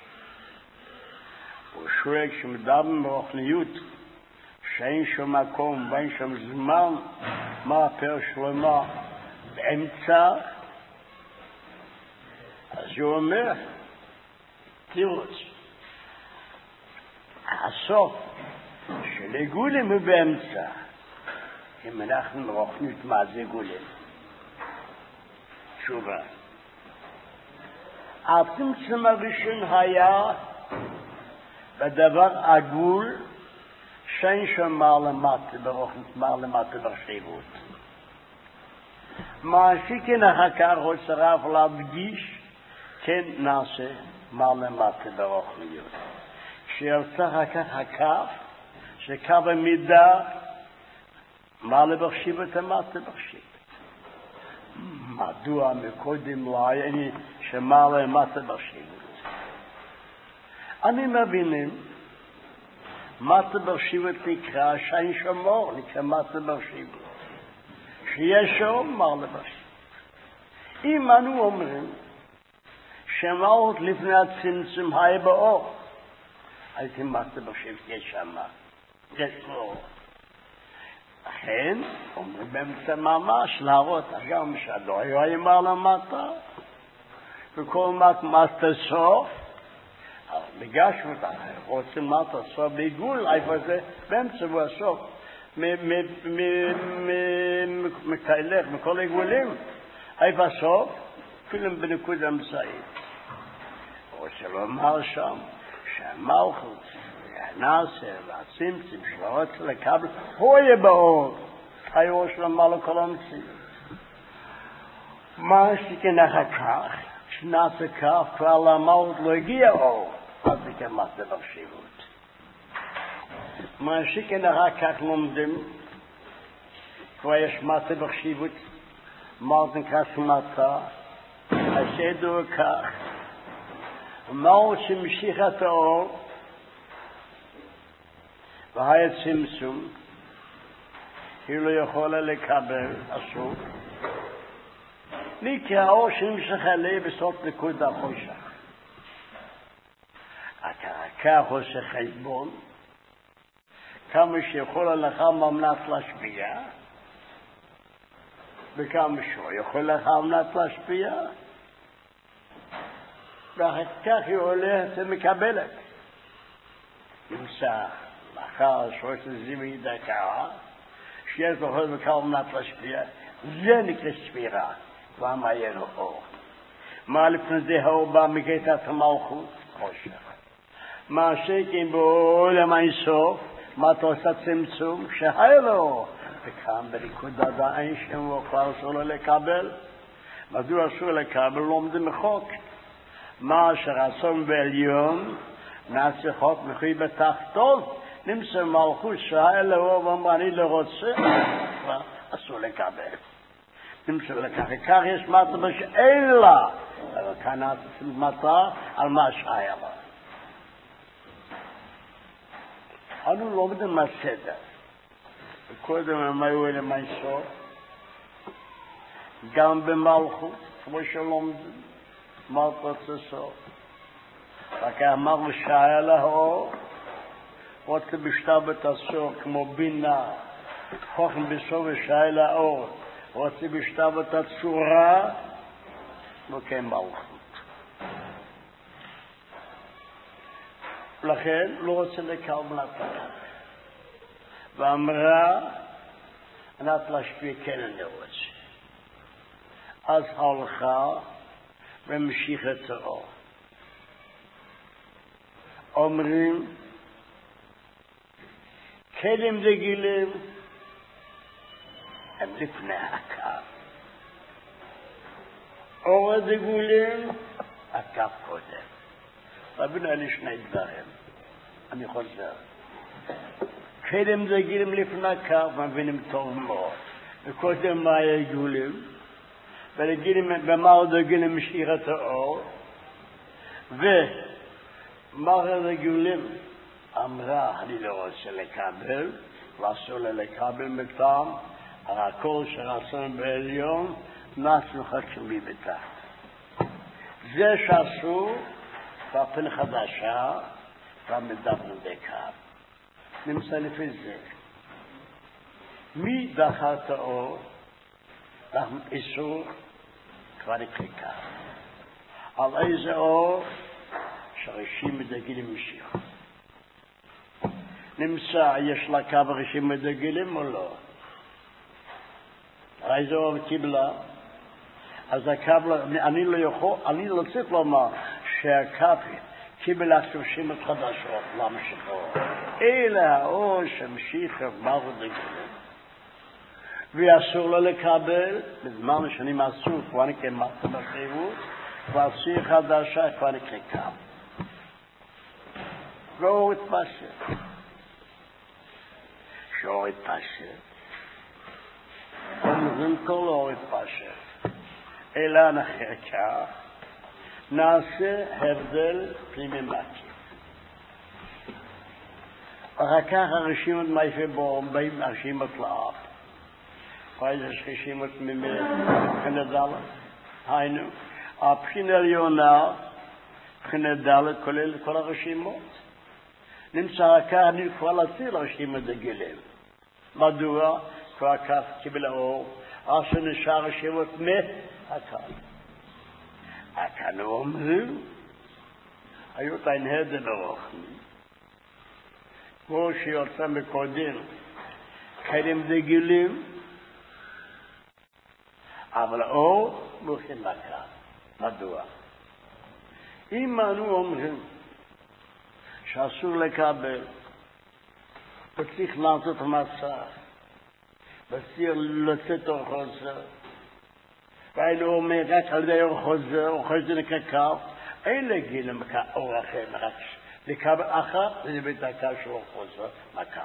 הוא שואל כשמדבר ברוחניות, שאין שום מקום ואין שום זמן, מה הפר שלמה באמצע? אז הוא אומר, תירוץ, הסוף של הגולם הוא באמצע. אם אנחנו ברוחניות, מה זה גולם? תשובה. הצמצום הראשון היה בדבר עגול, שאין שם מעלמטה ברוחנית, מעלמטה ברשיבות. מה שכן אחר כך הוא צריך להדגיש, כן נעשה מעלמטה ברוחניות. כשיוצא אחר כך הכף, שקו המידה, מעלה ברשיבות המטה ברשיבות. מדוע מקודם לא היה שמעלה מטה ברשיבות? אני מבינים, מטה ברשיבות נקרא שאין שמור, נקרא מטה ברשיבות. שיש שם מעלה ברשיבות. אם אנו אומרים שמעות לפני הצמצום היה באור. הייתי מעשה בחשיב יש שמה. יש לו. לכן, אומרים באמצע ממש להראות, גם שלא היה אימה למטה, וכל מעשה סוף, בגשנו את רוצים מטה סוף בעיגול, איפה זה? באמצע הוא הסוף. מתהלך, מכל עיגולים. איפה הסוף? אפילו בנקוד אמצעית. רוצה לומר שם, שהמלכות, הנאסר והצמצם שלא רוצה לקבל, הוא יהיה באור. היו של המלך כל המציאות. מה שכן אחר כך, שנעשה כך, כבר למלכות לא הגיע אור. אז זה כמעט דבר שירות. מה שכן אחר כך לומדים, כבר יש מעשה בחשיבות, מלכות נקרא שמתה, השדו כך, מלכות שמשיך את האור, והיה צמצום, היא לא יכולה לקבל, אסור. נקרא האור שנמשך עליה בסוף נקודה חושך. כך עושה חשבון, כמה שיכול הלכה ממנת להשפיע, וכמה שהוא יכול הלכה ממנת להשפיע, ואחר כך היא הולכת ומקבלת. נמצא לאחר שעושה זימי דקה, שיש בכל וכמה ממנת להשפיע, זה נקרא ספירה, ומה יהיה לו אור. מה לפני זה האור בא מגתת המלכות? חושך. מה שכן בעולם האינסוף, מה תעשה צמצום? שהיה לו. וכאן בנקודת העין שהוא כבר אסור לו לקבל. מדוע אסור לקבל? לומדים מחוק. מה שרצון בעליון, נעשה חוק מחוי בתחתון, נמצא מלכות שהיה לו, ואומר אני לא רוצה, כבר אסור לקבל. נמצא לכך, כך יש מטה שאין לה, אבל כאן נעשה מטה על מה שהיה לה. אנו לומדים מהסדר. וקודם הם היו אלה מהסוף, גם במלכות, כמו שלומדים, מלכות סוף. רק אמרנו שהיה לה אור, רוצה בשטר בתסור כמו בינה, חוכם בסוף שהיה לה אור, רוצה בשטר בתצורה, וכן מלכות. לכן לא רוצה לקבל נתנה. ואמרה, נת להשפיע כן אני רוצה. אז הלכה ומשיך את האור. אומרים, כלים דגילים, הם לפני הקו. אור הדגולים, הקו קודם. רבינו אלה שני דברים. אני חוזר. קדם זה גילים לפני הקו, מבינים טוב מאוד. וקודם מה היה גולים, ומה עוד הגילים משאיר את האור, ומה עוד הגולים אמרה, אני לא רוצה לקבל, ואסור לה לקבל מטעם, על הכל שרצון בעליון, נעשנו חכמי בתחת. זה שאסור, והפן חדשה, והמדברים דקה. נמצא לפי זה. מי דחה את האור? איסור כבר נקריקה. על איזה אור? שרשים מדגילים משיח. נמצא, יש לה קו רשים מדגילים או לא? איזה אור קיבלה? אז הקו, אני לא צריך לומר שהקו קיבל השלושים את חדשות, להמשיכו. אלא האור שמשיך מלכות דגלים. ואסור לו לקבל, בזמן השנים אסור, כבר נקרא מטה בחירות, ואסור חדשה, כבר נקרא קו. ואור התפשט. שאור התפשט. אומרים כל אור התפשט. אלא אחר כך, נעשה הבדל פנימי מקיף. אחר כך הרשימות מייפה בו, באים הרשימות לאב. ואיזה רשימות מבחינת דלת. היינו, הבחינה עליונה בחינה ד' כולל כל הרשימות. נמצא כך כבר להציל רשימת דגלים. מדוע? כבר הכף קיבל האור, אשר נשאר רשימות מהקל. הכאן אומרים, היו תאין הדה ברוכן. כמו שיוצא מקודם, קדם דגלים, אבל האור מוכן לקל. מדוע? אם אנו אומרים שאסור לקבל, וצריך לעשות מסע, וצריך לצאת אור חוזר, והיינו אומר רק על ידי אור חוזר נקקר, אין לגילים אור אחר, רק לקבל אחת, זה בית הקל של אור חוזר, מקר.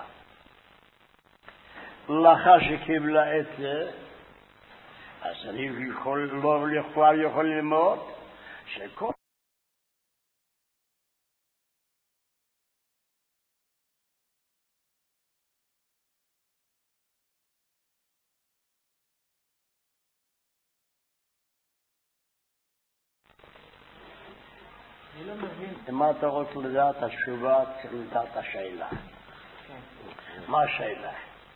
לאחר שקיבלה את זה, אז אני יכול ללמוד שכל אני לא מבין. מה אתה רוצה לדעת? התשובה צריך לדעת השאלה. מה השאלה?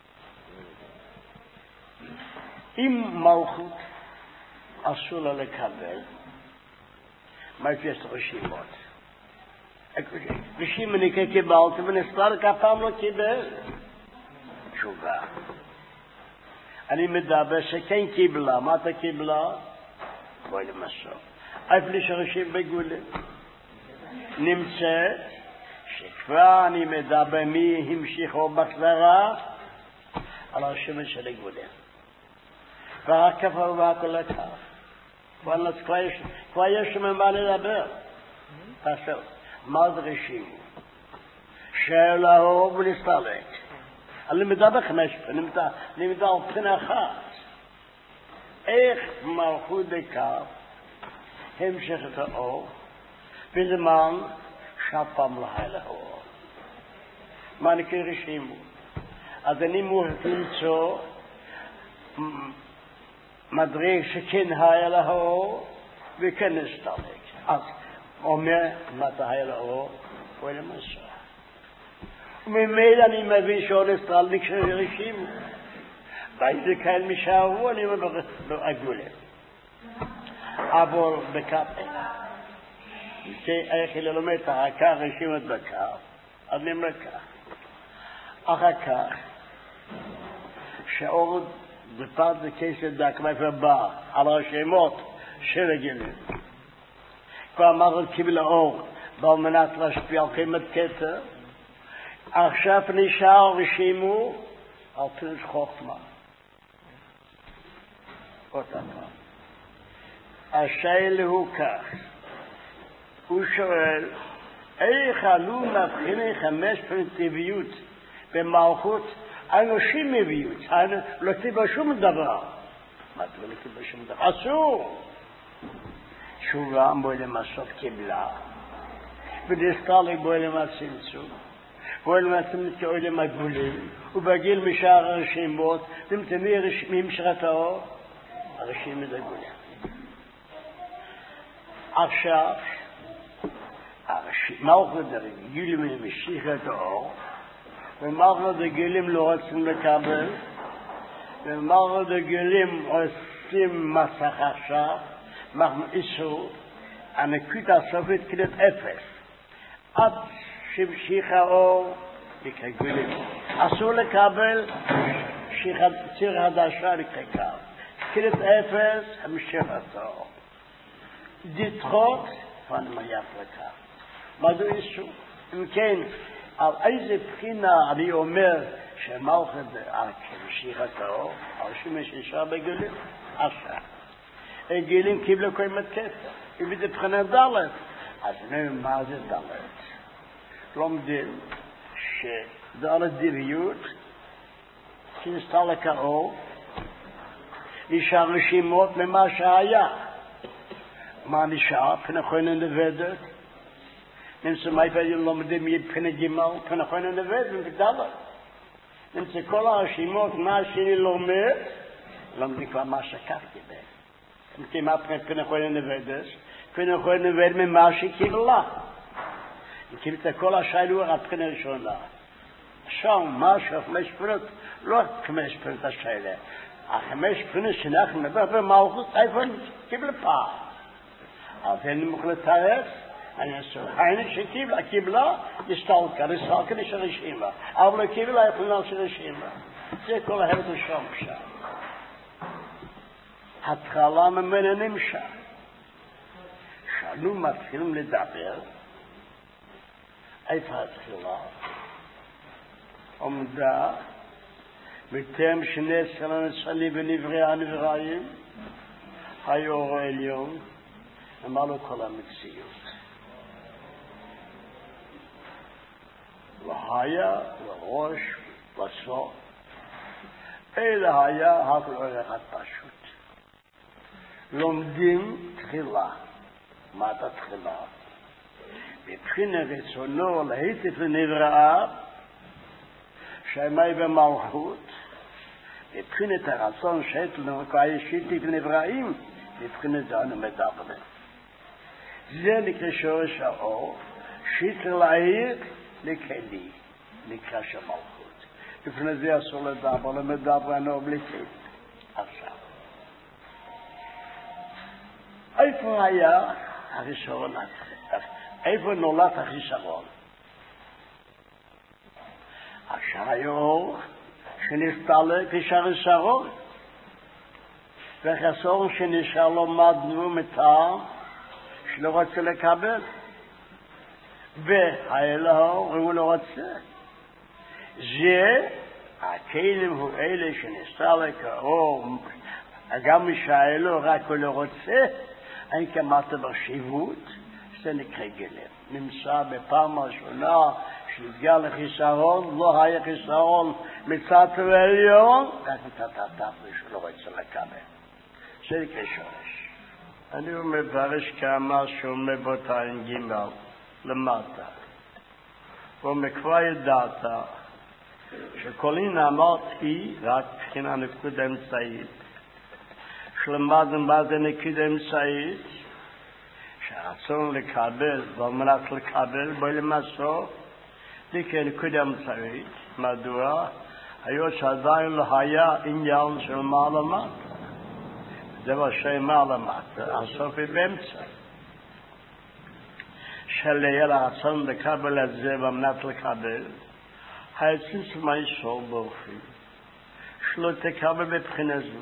אם מלכות אסור לה לקבל, מה יש רשימות? רשימה אני קיבלתי ונסתר אף פעם לא קיבל. תשובה. אני מדבר שכן קיבלה. מה אתה קיבלה? בואי למסור. אפילו שרשים בגולים. נמצא שכבר אני מדבר מי המשיכו בחזרה על הרשימה של הגולים. ורק כפה ובאת לכף. כבר יש ממה לדבר. תעשו. מה זה רשימו? שאלה הוא ולהסתלק. אני מדבר 5 פעמים, אני מדבר על פנה אחת. איך מלכות דקף המשך את האור בזמן שאף פעם לא היה לאור. מה נקרא רשימו? אז אני מוכרח למצוא מדריך שכן היה לאור וכן נסתלק. אז אומר מתי היה לאור ולמסע. וממילא אני מבין שעוד נסתלק של רשימו. באיזה כאל משערו אני אומר בעגולה. אבל בקאפ איך ללמד את ההקה רשימת בקאפ, אז נאמר כך. אחר כך, שעוד בפרט בקשר דק מאיפה בא על הרשימות של הגלים. כבר אמר קיבל האור ועל מנת להשפיע על קיימת כתר, עכשיו נשאר רשימו על פרש חוכמה. עוד פעם. השאלה הוא כך, הוא שואל, איך עלו מבחיני 5 פרינציביות במלכות אנושי מביות, לא ציבה שום דבר. מה זה לא ציבה שום דבר? אסור. תשובה בואי למסוף קיבלה, ודסתלק בואי למצמצום, בואי למצמצום כאוי למגבולים, ובגיל משאר הרשימות, נמצמי ממשרת האור, הרשימים הגבולים. עכשיו, מלכות דגלים המשיך את האור, ומלכות דגלים לא רוצים לקבל, ומלכות דגלים עושים מסך עכשיו, איסור, הנקודה הסופית כדת 0. עד שהמשיך האור, לקגלים. אסור לקבל ציר חדשה לקקב. כדת 0, המשך את האור. דתחות, ואני מייף לכך. מה זה איסור? אם כן, על איזה בחינה אני אומר שמלכות המשיך את האור, על שמשישה בגלים, עכשיו. הגלים קיבלו קיימת כתר. אם זה בחינה ד', אז מה זה ד'? לומדים שד' דביות, שנסתלק האור, נשאר רשימות ממה שהיה. מה נשאר? פנחון הנבדת. נמצא מאיפה לומדים מבחינה ג' פנחון הנבדת ובד'. נמצא כל הרשימות, מה שאני לומדים כבר מה שכחתי בהם. כמעט פנחון הנבדת, Können können werden mit Maschi Kibla. Ich gibt כל השאלו הבחינה ראשונה. שם משהו 5 בחינות, לא 5 בחינות השאלה. 5 בחינות שאנחנו מדבר במלכות, איפה קיבל פעם. אז אני מוכן לתארץ, אני אעשה חיינה שקיבלה, יסתלקה, נשאר רשימה. אבל לא קיבלה, איפה נעשה רשימה. זה כל ההבט שם. התחלה ממנה נמשך. שאנו מתחילים לדבר, איפה התחילה? עומדה, בתם שני סלן צלי ונברא הנבראים, האור העליון, אמר לו כל המציאות. והיה, וראש, בסוף, אלא היה הכל אחד פשוט. לומדים תחילה. מה את התחילה? מבחינה רצונו להיטיב לנבראה, שמאי במלכות, מבחינת הרצון שתלנו כהישיתיב לנבראים, מבחינת זה אנו מדברים. זה נקרא שורש האור, שיטר לעיר לכלי, נקרא של מלכות. מבחינת זה אסור לדבר, לא מדברנו בלי כלי. עכשיו. איפה היה החיסרון? איפה נולד החיסרון? השעיור שנסתלק כשהחיסרון, והחיסרון שנשאר לו מדנו מטעם שלא רוצה לקבל, והאלוהים הוא לא רוצה. זה הכלים הוא אלה שנסתלק האור, גם משהאלוהים רק הוא לא רוצה, אין כמעט בחשיבות, זה נקרא גלם. נמצא בפעם הראשונה שהתגלה לחיסרון, לא היה חיסרון מצד העליון, רק מצד התחתון שלא רוצה לקבל. זה נקרא שורש. אני מפרש כמה שאומר באותיים ג' למטה. ומכבר ידעת שכל הנה אמרתי רק מבחינה נקודה אמצעית. שלמדנו מה זה נקודה אמצעית, שהרצון לקבל, והמנת לקבל, בואי למסור, זה כנקודה אמצעית. מדוע? היות שעדיין לא היה עניין של מעלה מטה. זה מה שמעלה מטה, הסוף היא באמצע. שהיה לרצון לקבל את זה והמנת לקבל, היציץ מהיסור באופן, שלא תקבל בבחינה זו.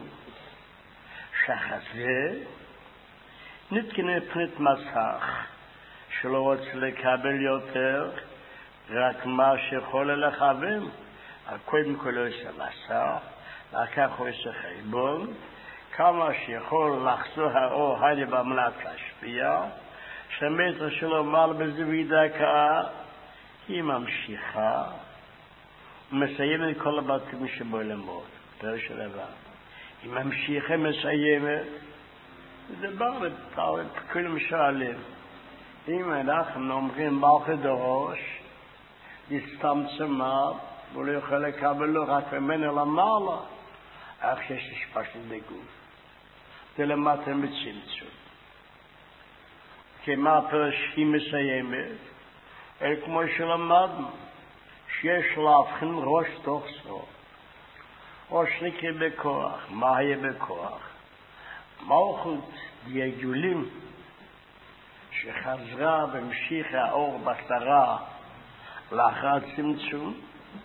שחזה נתקנה פנית מסך שלא רוצה לקבל יותר רק מה שיכול לכוון, קודם כל הוא עושה מסך, ואחר הוא עושה חשבון, כמה שיכול לחזור האור היידי במנת להשפיע, שהמטר שלו מעל בזווית דקה, היא ממשיכה ומסיימת כל הבתים שבו למות, פרש לבד. היא ממשיכה מסיימת, זה בא לפעול, כולם שואלים, אם אנחנו אומרים מלכות דרוש, להצטמצמה, הוא לא יכול לקבל לו רק ממנו למעלה, אך יש השפשת בגוף. זה למטה מצמצום. כמה פרש היא מסיימת, אלא כמו שלמדנו, שיש להבחין ראש תוך סוף. או שנקרא בכוח, מה היה בכוח? מלכות דיגולים שחזרה והמשיכה האור בקטרה לאחר צמצום,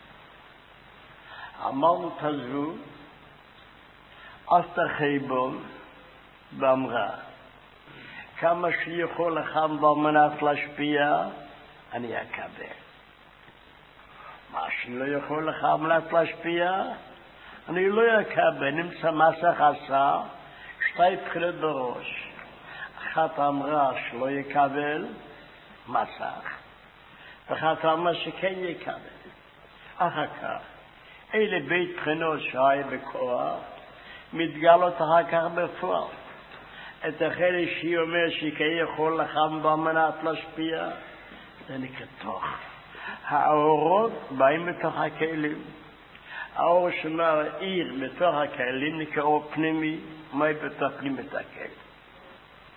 המלכות הזו עשתה חשבון ואמרה, כמה שיכול לכם במנת להשפיע, אני אקבל. מה שלא יכול לך במנת להשפיע, אני לא אקבל. נמצא מסך עשה, שתי בחינות בראש. אחת אמרה שלא יקבל מסך, ואחת אמרה שכן יקבל. אחר כך, אלה בית בחינות שהיה בכוח, מתגלות אחר כך בפועל. את החלק שהיא אומר שכן יכול לכם במנת להשפיע, זה נקרא תוך. האורות באים מתוך הכלים. האור שמאיר בתוך הכלים נקרא אור פנימי, מה בתוך פנימית הכלים.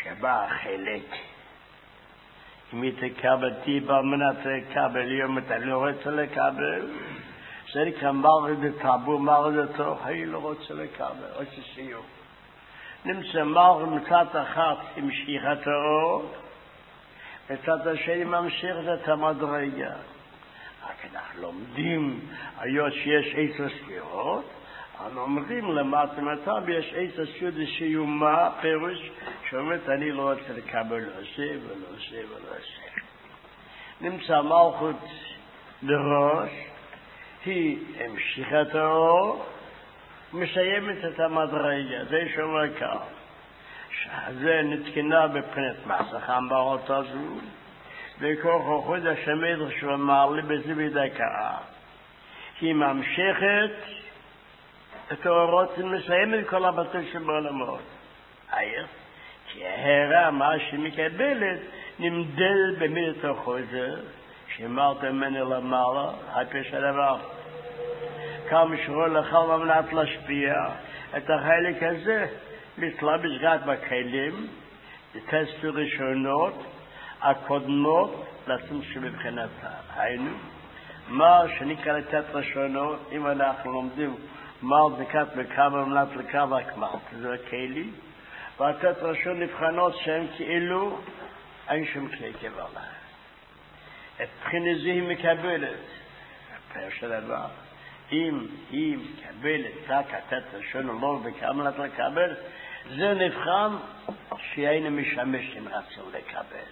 שבא החלק. אם היא תקבל טיפה מנת לקבל, יום אתה לא רוצה לקבל, זה נקרא מרד דטאבו, מרד דתוך, היא לא רוצה לקבל, רוצה סיום. נמצא מרד מצד אחת עם שכיחת האור, מצד השני ממשיך את המדרגה. רק אנחנו לומדים, היות שיש 10 ספירות, אנחנו אומרים למטה יש 10 ספירות שיומה, פירוש שאומרת אני לא רוצה לקבל לא זה ולא זה ולא זה. נמצא מלכות בראש, היא המשיכת האור, מסיימת את המדרגה, זה שאומר כאן. שזה נתקנה בבחינת מסכם באות הזו, וכוח חוד השמד שמעלה בזה בדקה. היא ממשכת את האורות ומסיימת כל הבטל שבעולמות. כי ההערה, מה שמקבלת, נמדל במידת החוזר, שאמרת ממני למעלה, הפש הדבר. כמה שרו לך למנת להשפיע את החלק הזה, מתלבש רק בכלים, לטסט ראשונות, הקודמות, לצום שבבחינתה. היינו, מה שנקרא לתת ראשונות, אם אנחנו לומדים מה דקת בכמה מנת לקו הקמalt, זה הכלי, והתת ראשון לבחנות שהם כאילו אין שום כלי קבלה. את בחינה זה היא מקבלת, הפער של הדבר. אם היא מקבלת רק התת ראשון לא בכמה מנת לקבל, זה נבחן שהיינו משמש עם רצון לקבל.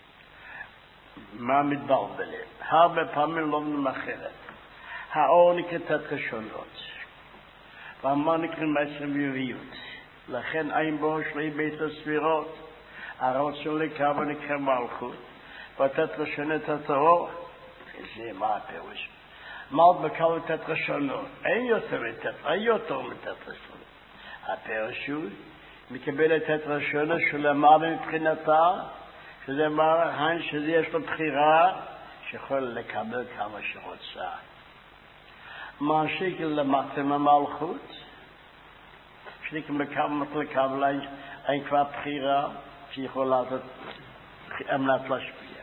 מה מתבלבלים? הרבה פעמים לא נמחרת. האור נקראת ראשונות. והמה נקראת מעצמיות. לכן אין בו שלי בית הספירות. הרצון לקבל נקרא מלכות. והתת ראשונות את האור, זה מה הפירוש. מלכות מקבל תת ראשונות. אין יותר מתת ראשונות. הפירוש הוא מקבל את ראשונה שלמעלה מבחינתה, שזה מראה שזה יש לו בחירה שיכול לקבל כמה שרוצה. ממשיך למטה מהמלכות, שנקרא לקבל אין כבר בחירה שיכול לעשות אמנת להשפיע.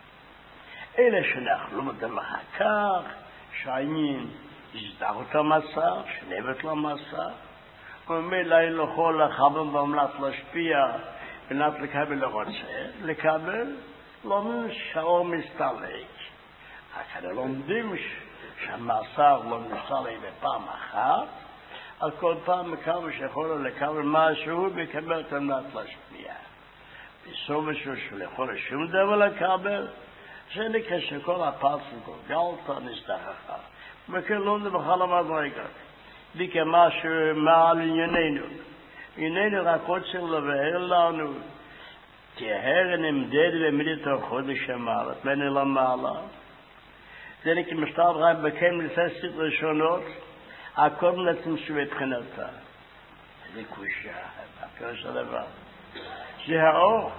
אלה שאנחנו לומדים אחר כך, שהעניין הזדהות המסע, שנבת למסע, ומילא לא יכול לחבר במנת להשפיע, בנת לקבל לא רוצה, לקבל לא שהאור מסתלק. כאן לומדים שהמסע לא מסתלק בפעם אחת, על כל פעם מקבל שיכול לקבל משהו ויקבל את המנת להשפיע. בסוף שהוא יכול שום דבר לקבל, זה נקרא שכל הפרסים גולגלת נסתחכה. וכן לא נבחל המדרגה. דיקה משהו מעל ענייננו. ענייננו רק רוצה לבאר לנו. כי ההר נמדד במידת החודש המעלה, בין אל המעלה. זה נקרא מסתר רק בקם לססית ראשונות, הכל נצמצו בבחינתה. זה קושה, הפירוש הדבר. זה האור.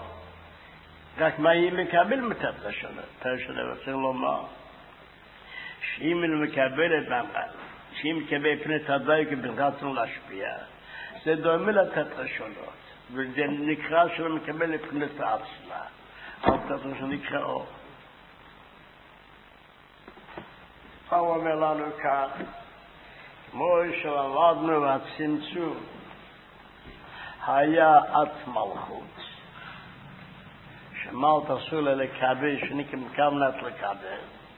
רק מה היא מקבל מתת ראשונות. פירוש הדבר צריך לומר. שאם היא מקבלת מעמד, שאם מקבל פני הדייקה ברצון להשפיע, זה דומה לתת ראשונות, וזה נקרא שלא מקבל לפנת עצמה. התת ראשון נקרא אור. הוא אומר לנו כך, כמו שלמדנו והצמצום, היה עד מלכות, שמלכות אסור לה לקבל, שנקרא מקבלת לקבל,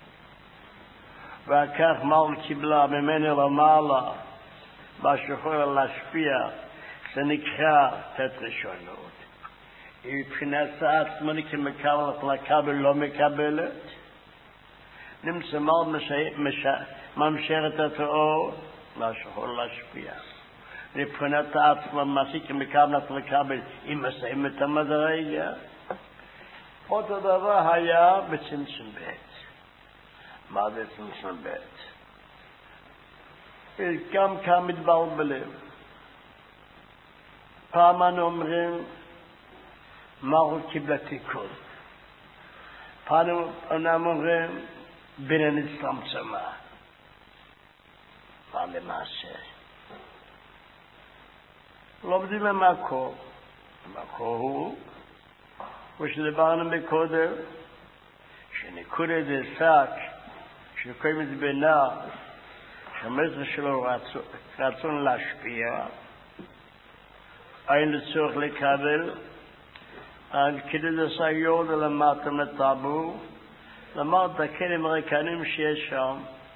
וכך מלכות קיבלה ממנו למעלה, מה שיכול להשפיע, זה נקרא תת ראשונות. מבחינת עצמה נקרא מקבלת לקבל, לא מקבלת, נמצא ממשרת את האור, מה שיכול להשפיע. מבחינת עצמה מעסיק מקבלת לקבל, אם מסיים את המדרגה. אותו דבר היה בצמצום ב'. מה זה צמצום ב'? גם כאן מתבלבלים. פעם אנו אומרים, מלכות קיבלה תיקון. פעם אנו אומרים, בינה נצטמצמה. מה למעשה? לומדים המקור. המקור הוא כמו שדיברנו מקודם, שנקודת השק, שקיימת בינה, שהמסר שלו רצון להשפיע, אין לצורך לקבל, כדי לסיוד למטה מטאבו, למטה כן אמריקנים שיש שם,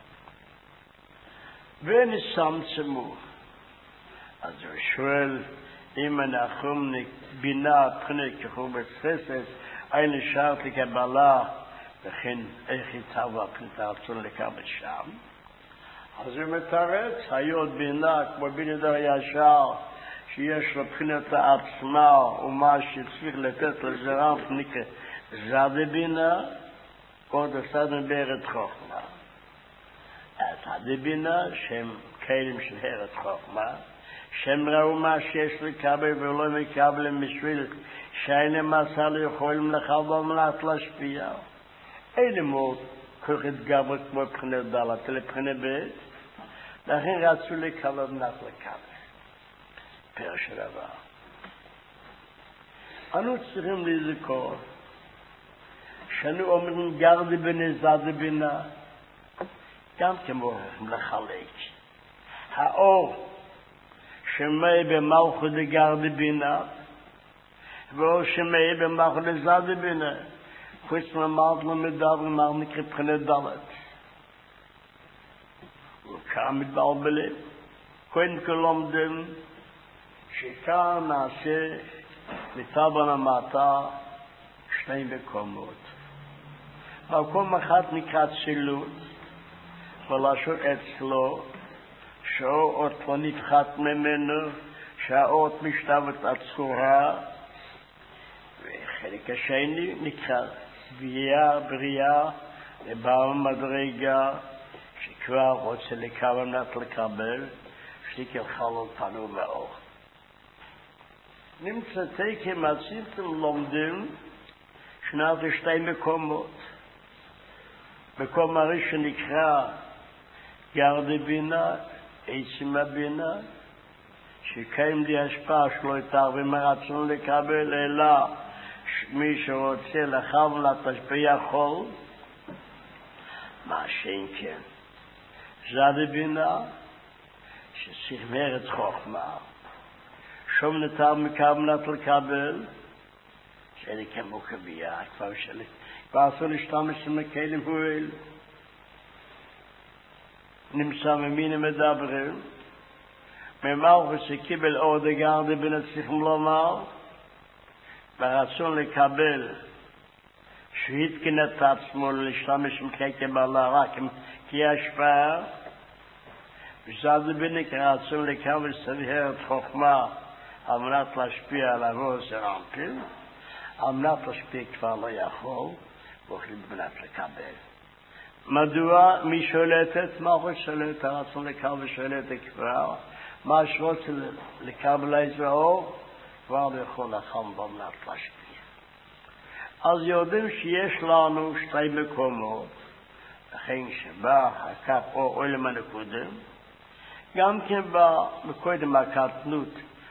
ונסמצמו. אז הוא שואל, אם אנחנו בינה פני כחור בססס, אין נשארת לקבלה, וכן איך יצאו הפנית הרצון לקבל שם. אז הוא מתרץ, היות בינה כמו בינה ישר, שיש לבחינת העצמה ומה שצריך לתת לזרם פניקה זדה בינה, עוד עשדנו בארץ חוכמה. אז זדה בינה שהם כלים של ארץ חוכמה, שהם ראו מה שיש לקבל ולא מקבלים בשביל שאין למעשה לא יכולים לחבר מלאט להשפיע. אין מאוד כוח התגבר כמו בחינת דלת לבחינת בית, לכן רצו לקבל מלאט לקבל. פרש הדבר. אנו צריכים לזכור שאנו אומרים גרדי בינה זדה בינה, גם כמו לחלק. האור שמאי במלכות גרדי בינה, ואור שמאי במלכות זדה בינה, חוץ ממעט למדבר ומעט נקרא בחינת דלת. וכאן מתבלבלים, קודם כל לומדים שכאן נעשה מטבע למטה שני מקומות. מקום אחד נקרא צילות, ולשון אצלו, שהאות לא נפחת ממנו, שהאות משתוות הצורה, וחלק השני נקרא בריאה, לבעל מדרגה, שכבר רוצה לקבל, שתיקל חלול פנו באור. נמצא תקם עשיתם לומדים שנת שתי מקומות. מקום הראשון נקרא גרדי בינה, עצם הבינה, שקיים לי השפעה שלא יתערבים הרצון לקבל, אלא מי שרוצה לחב לתשפיע יכול, מה שאין כן. זדה בינה, שצריך מארץ חוכמה, שום נתר מקבלת לקבל, שאני כמו קביעה, כבר עשו להשתמש במקלים הועיל. נמצא ממין מדברים, ממלכות שקיבל אור דגרדי בינה צריכים לומר, ברצון לקבל, שהתקן את עצמו להשתמש מקבלה רק כי השפעה, וזדה בינה כרצון לקבל סבירת חוכמה, על מנת להשפיע על הראש הרמפים, על מנת להשפיע כבר לא יכול, והולכים בנת לקבל. מדוע מי שולטת? מה הוא שולט? הרצון לקבל שולטת כבר, מה שרוצה לקבל איזה אור, כבר לא יכול לחם במנת להשפיע. אז יודעים שיש לנו שתי מקומות, לכן שבא הקף או עולם הנקודם, גם כן בקודם הקטנות,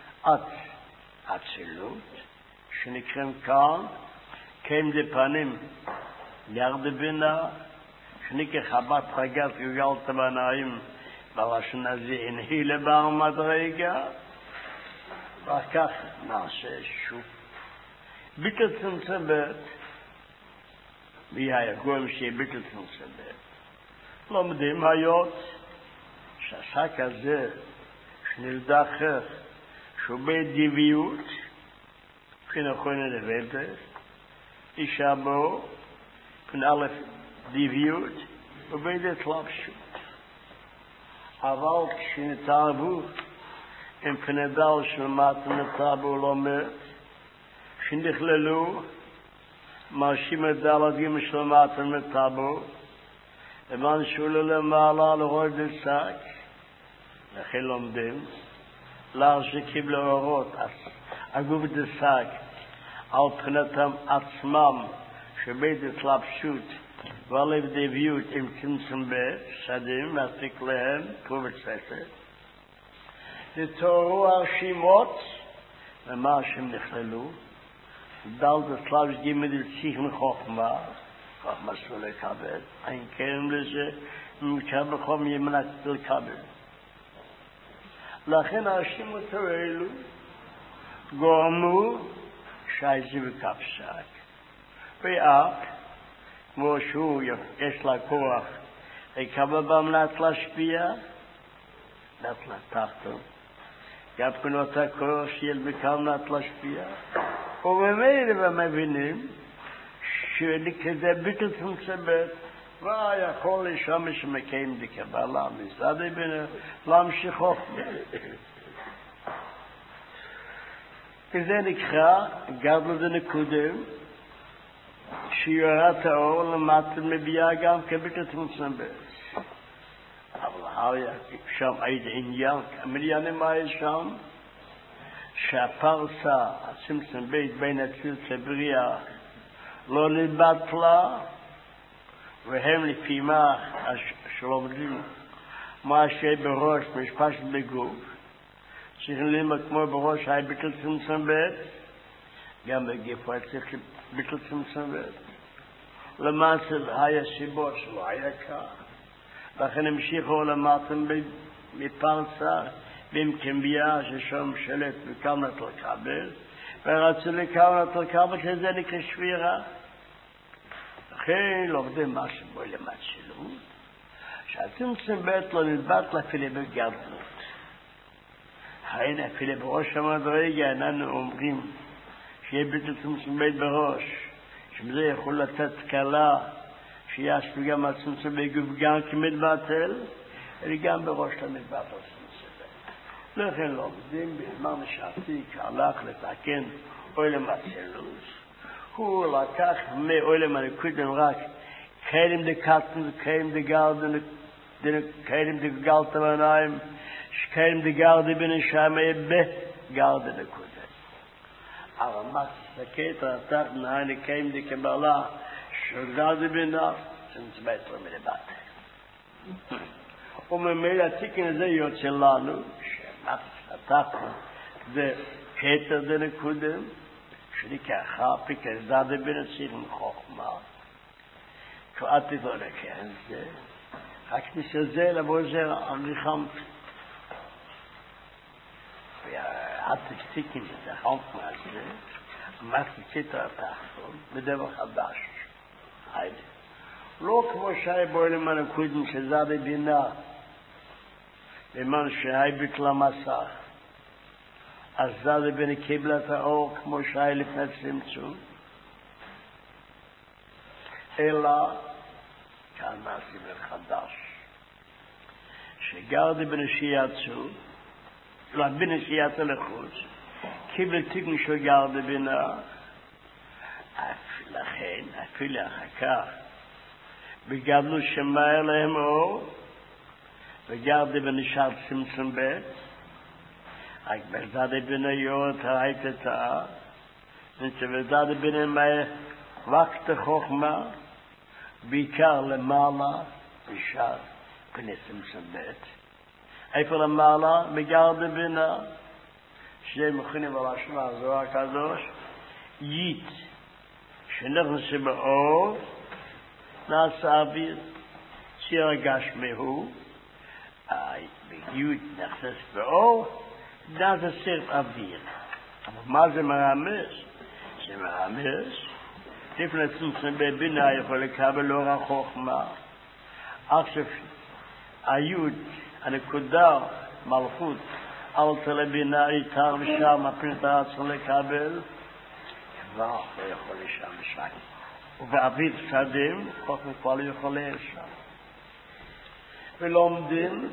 אצילות, שנקראים כאן, קיים דפנים, גרדי בינה, שנקרא חבת חגת יוגלת בנאים, בלשון הזה הנהי לבר מדרגה, וכך נעשה שוב. ביטל צמצמת, והארגון שיהיה ביטל צמצמת. לומדים היות, שהשק הזה, שנלדחך, שהוא בדיביות, כנכון לבלת, אישה בו, כנ א' דיביות, ובלת לבשות. אבל כשנתערבו, עם פנדל של נתערבו לומד, שנכללו, מרשים את דלגים של נתערבו, למען שולו למעלה לראות דסק, לכן לומדים, שקיבלו אורות, הגוף דסק, על פנתם עצמם, שבית התלבשות, ועל דביות עם צמצום בשדים, מספיק להם, פרובת ספר. לתוארו הרשימות, ומה שהם נכללו, דלת סלאבס גימד ציכן חוכמה, חוכמה סולה קבל, אין קרם לזה, מקבל חום ימנק לקבל. לכן האשימות האלו גורמו שייזי וקפסק. ואף, כמו שהוא יש לה כוח, יקבל במנת להשפיע, נת לתחתו. גם פנות הכוח שיהיה בכמנת להשפיע. וממילא ומבינים שכזה ביטל צמצמת, ויכול לשמש שמקיים דקבלה, מזדי בינה, להמשיך חוכמה. וזה נקרא, גדלו זה נקודם, שיורת האור למטה מביאה גם כביטל צמצמת. אבל שם היה עניין, המליינים היה שם, שהפרסה, הצמצם בית בין הציל צברייה, לא נתבטלה, והם לפי מה שלומדים, מה שבראש משפשת בגוף, צריכים ללמוד כמו בראש היה ביטל צמצם בית, גם בגוף היה צריך ביטל צמצם בית. למעשה היה סיבות שלא היה כך. לכן המשיכו למטה מפרסה, ועם קמבייה ששם שלט וכמנת לקבל, ורצו לכמנת לקבל שזה נקרא שבירה. לכן לומדים מה שבו למצלות, שהצמצם בית לא נדבט אפילו בגדלות. הנה אפילו בראש המדרגה איננו אומרים שיהיה ביטל צמצם בית בראש, שמזה יכול לתת קלה, שיעשו גם הצמצם בגוף גם כמתבטל, אלא גם בראש המתבטל צמצם בית. לכן לומדים בזמן שעתיק הלך לתקן עולם הצלוס. הוא לקח מעולם הנקודם רק כלים דקטן, כלים דגלדן, כלים דגלת בניים, כלים דגלד בנשמה בגלד נקודם. אבל מה שסקט רתח נהי כלים דקבלה שגלד בנף, צמצמת לו מלבטל. וממילא התיקן הזה יוצא לנו, שמה שסתחנו זה קטר דנקודם, שניקחה פיקזדה בנצירים חוכמה, קראתי לו לכן זה, רק מסזה לבוא זה המלחמת. והתקתיקים את החמת מהזה, אמרתי קטר התחתון, בדבר חדש. היידה. לא כמו שהיה בו למען הקודם שזדה בינה, למען שהיה ביטלה מסך. אז זדה בין קיבלת האור כמו שהיה לפני צמצום. אלא, כאן מעשים חדש. שגרדי בנשייצו, לא בנשייצו לחוץ, קיבל תיקן שגרדי בינה, לכן, אפילו אחר כך, בגדלו שמאר להם אור, וגרדי בנשאר צמצום בית, רק בזדה בניות הייתה, ובזדה בנמי וקט חוכמה, בעיקר למעלה, בשאר פני צמצום בית. איפה למעלה? בגרדי בנה, שיהיה מכונים על השמה הזו הקדוש, יית, שנכנס באור, נעשה אוויר, ציר הגשמי הוא, ביוד נכנס באור, נעשה סרט אוויר. אבל מה זה מרמז? זה מרמז, לפני צמצום בבינה יכול לקבל אור החוכמה. עכשיו, היוד, הנקודה, מלכות, אל תלבינה איתר ושם, הפרט הרצון לקבל, כבר לא יכול לשם בשביל. ובאביב שדים, חוכמה כבר לא יכול לשם. ולומדים,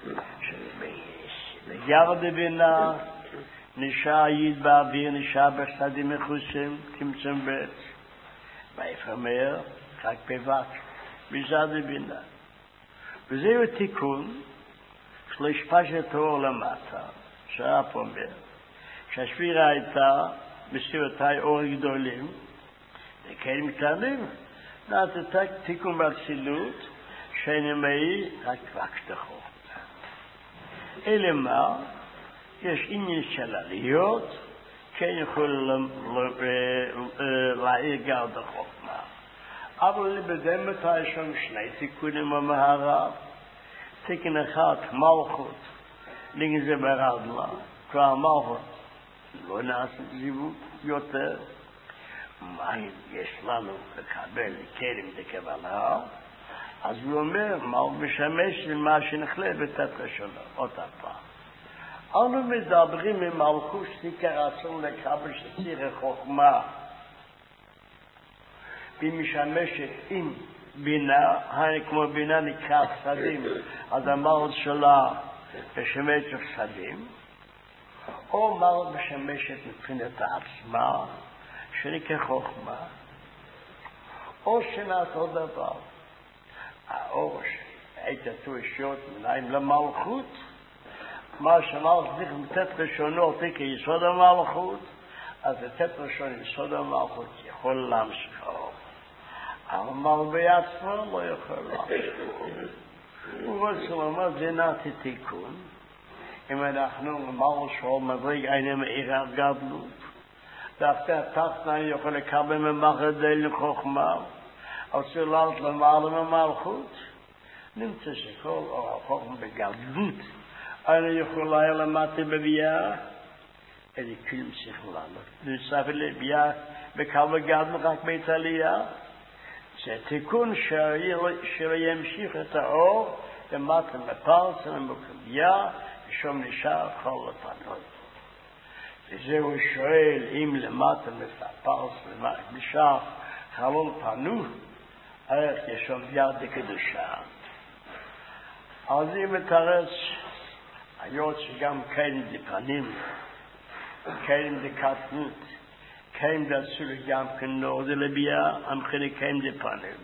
שבגרדי בינה, נשאר יד באוויר, נשאר בשדים מחוסים, צמצום בית. ויפמר, רק בבת, בזדי בינה. וזהו תיקון, שלא השפשת אור למטה, שאף אומר, שהשבירה הייתה, בסביבתי אור גדולים, וכאלה קטנים, נעשתה תיקון באצילות, שנמאי רק וקטחו. אלא מה? יש עניין של עליות, כן יכול להעיר גר בחוכמה. אבל בזה מתי שם שני תיקונים המהר"ל. תיקון אחד, מלכות, לינג זה ברדלה, כבר מלכות, לא נעשה זיווג יותר. מה יש לנו לקבל כלים דקבלה? אז הוא אומר, מה הוא משמש למה שנחלה בתת ראשונה, אותה פעם. אנו מדברים עם מלכות שתיקה רצון לקבל שצריך חוכמה, והיא משמשת עם בינה, כמו בינה נקרא שדים, אז המלכות שלה משמשת שדים, או מלכות משמשת מבחינת עצמה, שנקרא חוכמה, או שנעשו דבר. האור שהייתו אישיות מניים למלכות, מה שמלכות צריך לתת ראשונות כיסוד המלכות, אז לתת ראשון יסוד המלכות יכול להמשיך. אבל בעצמו לא יכול להמשיך. הוא רוצה לומר, זה נעתי תיקון. אם אנחנו למעלה שואל מדרג עיני מאירה גדלות, דווקא תחתנה יכול לקבל ממחדי לחוכמה, אבל צריך לעלות למעלה ממלכות. נמצא שכל אור החוכמה בגדלות, אני יכול היה למטה בביאה, איזה כלים צריך לעלות. נמצא בביאה בקו גדלות רק בית עלייה, זה תיקון שימשיך את האור למטה מפרס למקבייה, ושום נשאר כל הפנות. וזהו שואל אם למטה מפרס נשאר חלול פנות, איך ישום יד לקדושה. אז היא מתרץ, היות שגם כן דפנים, כן דקטנות, כן דצול גם כנור דלביאה, המכנה כן דפנים.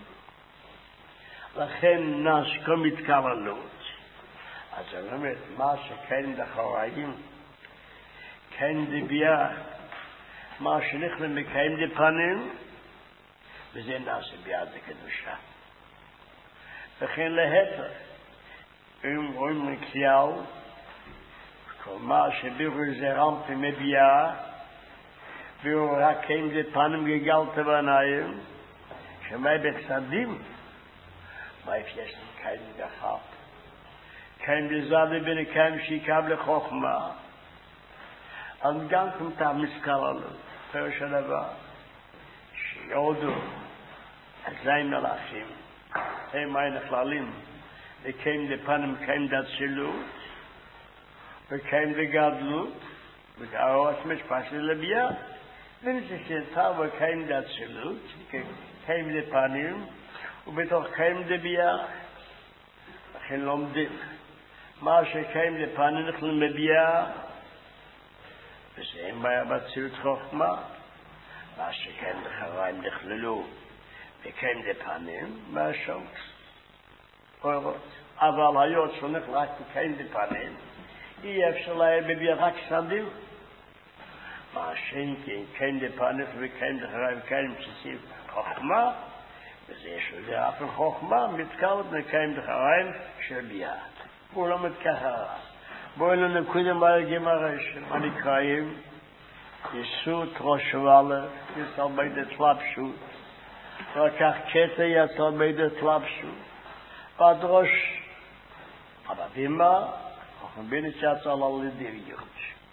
לכן נשקו מתקללות. אז אני אומר, מה שכן דחוראים, כן דביאה, מה שנכנע מקיים דפנים, וזה נעשה ביד לקדושה. וכן להפך, אם רואים מקסיאל, כל מה שבירו זה רמפי מביאה, והוא רק קיים דפנים גגלת בעיניים, שמי בחסדים, מה יש לי קיים דחף? קיים דזאדה בין קיים שיקב לחוכמה, אז גם כמתה מסקר עלו, פרש הדבר, שיודו, הזין מלאכים, הם היו נכללים, וקיים דפנים, קיים דצילות, וקיים דגדלות, וקראו משפט של לביאה, וזה שנתר וקיים דצילות, קיים דפנים, ובתוך קיים דביאה, לכן לומדים. מה שקיים דפנים נכללים בביאה, וזה אין בעיה בצילות חוכמה, מה שכן לחריים נכללו וקיים דפנים, מהשומץ. אבל היות שונך רק וקיים דפנים, אי אפשר להם בביאה רק שדים. מה שאין קיים דפנים וקיים לחריים וקיים בסיסים חוכמה, וזה יש לזה אף חוכמה, מתקלת מקיים לחריים של ביאה. הוא לא מתקחר. בואו נקודם על גמרשם, הנקראים, יסוד ראש ועלה, יסוד בידת לפשות, וכך קטע יסוד בידת לפשות, ועד ראש, אבל בימה, אנחנו בינת יצא על ידיעות.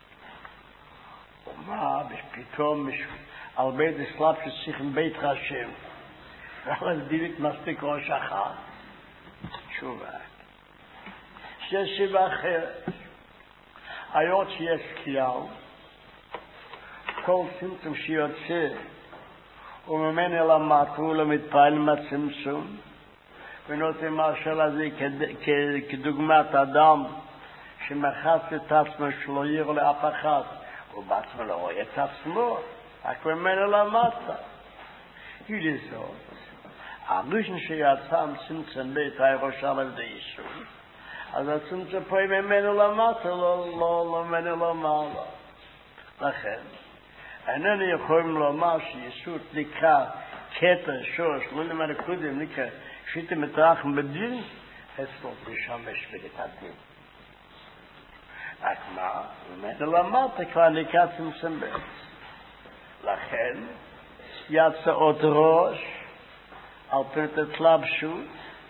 ומה, פתאום, על בידת לפשות צריכים בית השם, ועל דיבית מספיק ראש אחד. תשובה. שיש סיבה אחרת. היות שיש כלל, כל סימפטום שיוצא וממנה למטה ולמתפעל עם הצמצום, ונותן משל הזה כדוגמת אדם שמחס את עצמו שלא יראה לאף אחד, הוא בעצמו לא רואה את עצמו, רק ממנה למטה. היא לזאת, הראשון שיצא מצמצם בית ראש על ידי ישוע, אז הצמצם פה ממנו למטה, לא ממנו למעלה. לכן, איננו יכולים לומר שיסוד נקרא קטע שורש, לא למעלה קודם נקרא שיטה מטרחם בדין, אצלו משמש בגת הדין. רק מה? ממנו למטה כבר נקרא צמצם בית. לכן, יצא עוד ראש, על פרטת לבשות,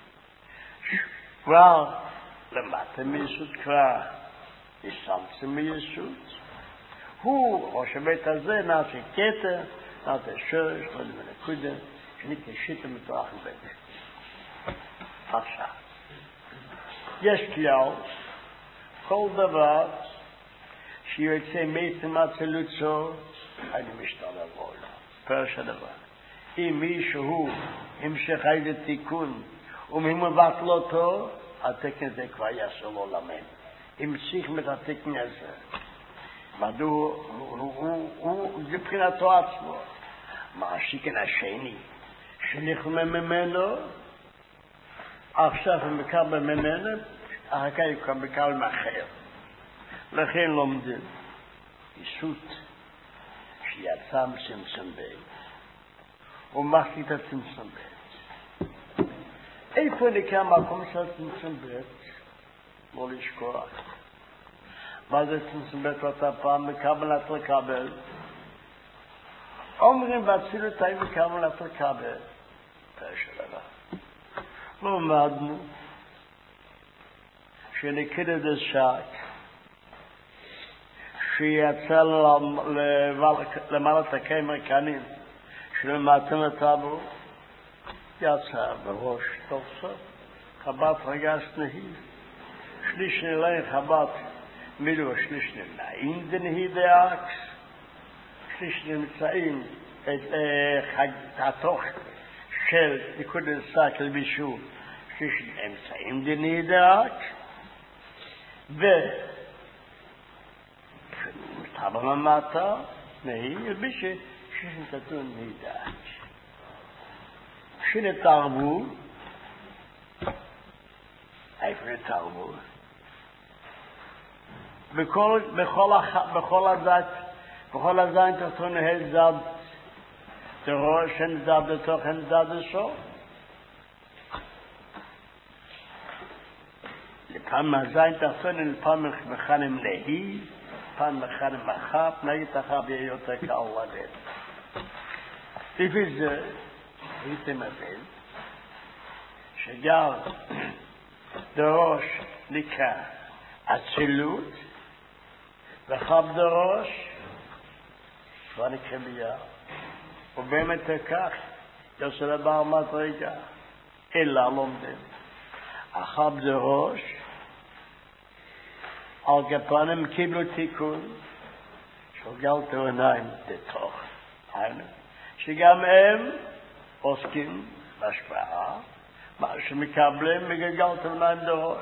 כבר למטה מיסוד, כבר יסמצה מיסוד. הוא, ראש הבית הזה, נעשה כתר, נעשה שורש, לא יודע מנקודה, שנקרא שיטה מתוח בית. עכשיו, יש כלל, כל דבר שיוצא מעצם אצילותו, אני משתלב לו. פרש הדבר. אם מישהו המשך איזה תיקון, ואם הוא מבטל אותו, התקן הזה כבר יעשה לו למן. אם צריך מתתקן הזה. מדוע הוא מבחינתו עצמו. מה השיקן השני, שנכנע ממנו, עכשיו הוא מקבל ממנו, אחר כך הוא מקבל מאחר. לכן לומדים איסות שיצא מצמצם בית ומחליט את צמצם בית. איפה נקרא מקום של צמצם בית? לא לשכוח. מה זה צמצם בית? אתה פעם מקבל את לקבל. אומרים באצילות האם מקבל את לקבל. תשאלה. לא למדנו שנקרא את השק שיצא למעלת הקמר קנים שלמתן לטאבו יצא בראש תופסה חבת רגש נהי שליש נלאים חבת מילו שליש נלאים דנהי דאקס שליש נמצאים את התוך של ניקוד נסק לבישהו שליש נמצאים דנהי דאקס aber man mata, nee, ein bisschen Tatun nicht da. Schöne Tarbu, einfach Tarbu. בכל הזין תחתון הל זד תראו שאין זד לתוכן זד לשו. לפעם הזין תחתון לפעם מכנים להי, פעם מכנים מחב, נגיד אחב יהיה יותר קל לדעת. לפי זה הייתם מבין שגם דרוש נקרא אצילות וחב דרוש כבר נקרא בייה ובאמת כך יעשה לבר מדרגה אלא לומדים החב דרוש על גפנים קיבלו תיקון של גלת עיניים בתוך שגם הם עוסקים בהשפעה מה שמקבלים מגלגלת עיניים דרוש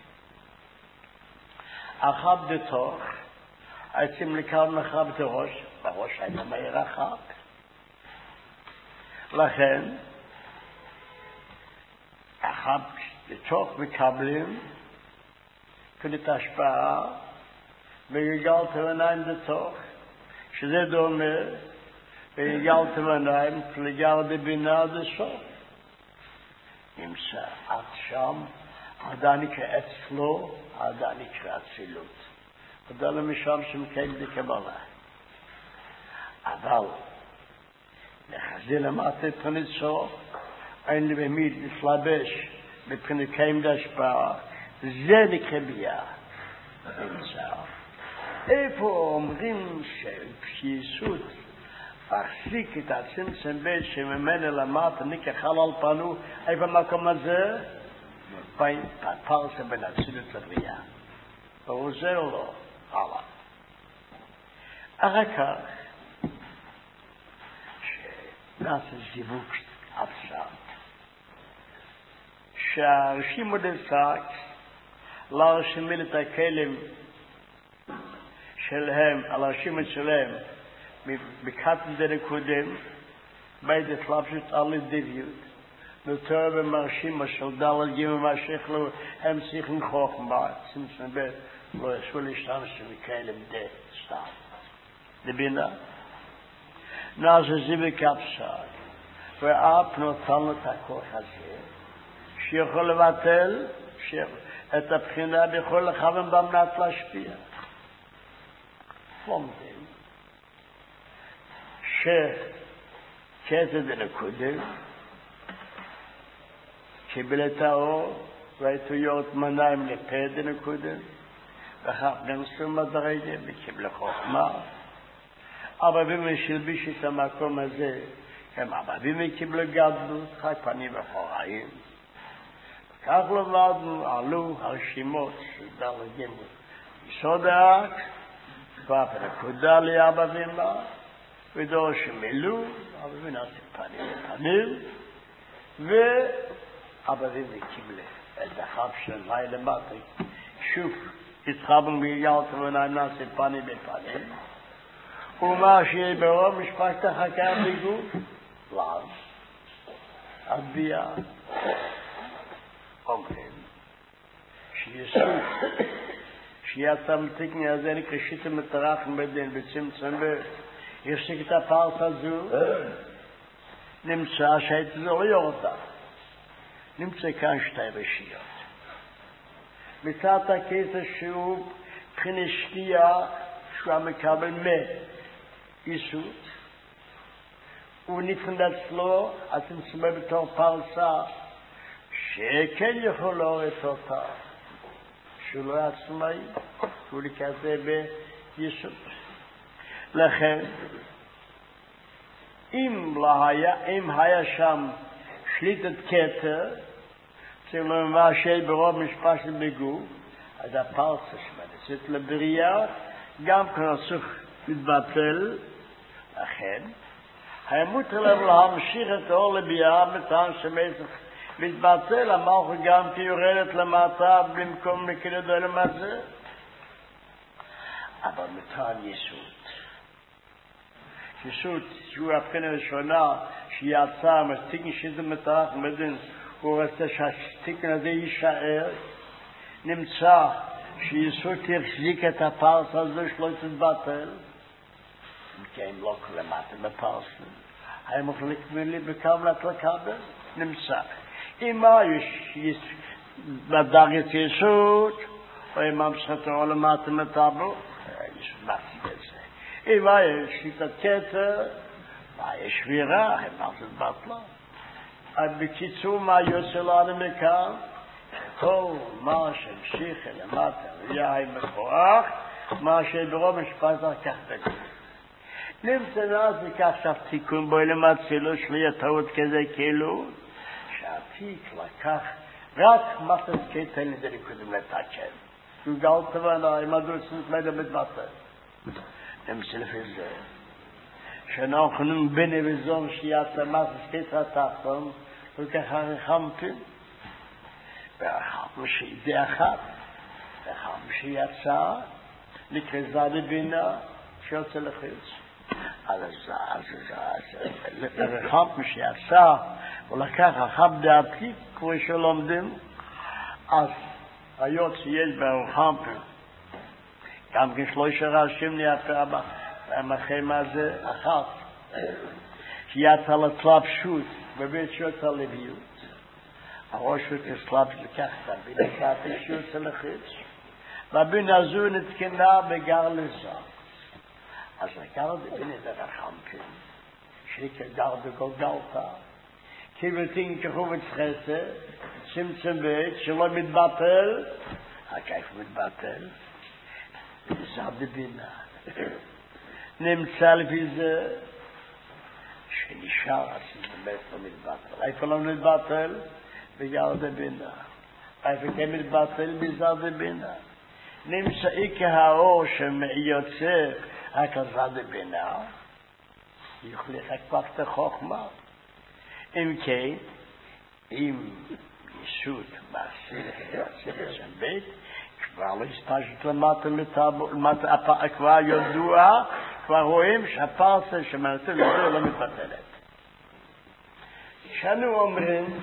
אחב בתוך עצים לקבל מחב דרוש בראש היה מהיר אחב לכן אחב בתוך מקבלים כדת השפעה מגלגלת עיניים בתוך שזה דומה מגלגלת עיניים לגל בבינה בסוף נמצא עד שם עדיין נקרא אצלו עדיין נקרא אצילות עדיין למשם שמקיים בקבלה אבל לחזיר למטה פרנית סוף אין לבמיד לפלבש מבחינת קיים דשפעה זה נקרא בייה נמצא איפה אומרים שיסות החזיק את הצמצם בית שממנה למטה נקרא חלל פנו איפה המקום הזה פרסה בין אצילות לבייה והוא זה או לא הלאה אחר כך שנעשה זיווג עכשיו שהרשימו דסק להרשימים את הכלים שלהם, על הרשימת שלהם בקטן דנקודים בידת לפשוט על ידידיות נותר במרשימה של דל גימי משך לו הם צריכים חוכמה צמצם בית לא ישו להשתמש בכלים דה סתם לבינה נעשה זיווג אפשר ואף נותן את הכוח הזה שיכול לבטל את הבחינה בכל לכוון במנת להשפיע. לומדים שכתת דנקודה, קיבל את האור, והעתויות מניים לפה דנקודה, ואחר נרסו מדרגה וקיבל חוכמה. אבא ואמא שלביש את המקום הזה, הם אבא ואמא קיבלו גדלות, חג פנים וחוריים. כך למדנו, עלו הרשימות של דרגים יסוד האק, כבר פנקודה לאבא ואמא, ודור שמילאו, אבא ואמא פנים ופנים, ואבא ואמא קיבלו את החב של מי למטה, שוב התחבנו ויגלת ונעים נעשה פנים ופנים, ומה שיהיה ברוב משפחת החכה בגוף, לאו, הטביעה, אומרים, שיסוד, שיצא מתקני הזה נקרשית המטרח מדין בצמצם ויפסיק את הפרס הזו, נמצא שהייתי זו יורדה. נמצא כאן שתי רשיות. מצד הכסף שהוא בחינה שקיעה שהוא מקבל איסות, הוא נפרד אצלו, אתם שומעים בתור פרסה, שכן יכול להורת אותה, שהוא לא עצמאי, שהוא לכזה ביסות. לכן, אם היה שם שליטת כתר, צריך לומר ברוב משפט בגוף, אז הפרסה שמנסית לבריאה, גם כנסוך מתבטל, לכן, היה מותר להם להמשיך את האור לביאה בטעם שמסך מתבטל, המלכות גם כי יורדת למטה במקום נקרדו למזה. אבל מטעם יסוד, שהוא הבחינה הראשונה שיצא, מסתיקן שזה מטרח מדין, הוא רוצה שהסתיקן הזה יישאר, נמצא שיסוד תחזיק את הפרס הזה שלא תתבטל, כי הם לא למטה בפרסים. הם יכולים לקבל בקבלת לקבל, נמצא. אם יש בדרגת יסוד, או אם המשחתו למטה מטבו, יש מציג את זה. אם יש שיטת כתר, יש שבירה, הם נעשת בטלה. בקיצור, מה יוצא לנו מכאן? כל מה שהמשיך למטה, יהיה מכוח, מה שברוב משפט כך תקום. נמצא אז וכך שהתיקון בו למצילו שלי טעות כזה כאילו שהתיק לקח רק מתן קטן לזה קודם לתקן הוא גל טבענה עם הדורסות מדה מתבטל נמצא לפי זה שאנחנו בני וזום שיעצה מתן קטן התחתון וכך הרחמתם והרחם שידי אחת הרחם שיצא נקרזה לבינה שיוצא לחוץ אז הרחם שיצא ולקח הרחם דעתי כמו שלומדים אז היות שיש ברחם גם כשלושה ראשים ניאפר המחם הזה אחת שיצא לצלב שוט בבית שיוצא לביות הראש ותסלב לקח תבין לקחת שיוצא לחץ והבין הזו נתקנה בגר לזר אז הגר דבין את הרחמפים שגר בגולגלתה קיבלתין כחובץ חסד צמצם בית שלא מתבטל הכיף מתבטל וזר דבינה נמצא לפי זה שנשאר אז באמת לא מתבטל איפה לא מתבטל? בגר דבינה איפה כן מתבטל? בזר דבינה נמצא עיקר האור שיוצא הכזה דבינה יוכלי חכפך את החוכמה אם כן אם ישות מעשית שם בית כבר לא הספשת למטה כבר ידוע כבר רואים שהפרסה שמנסה לזה לא מתבטלת כשאנו אומרים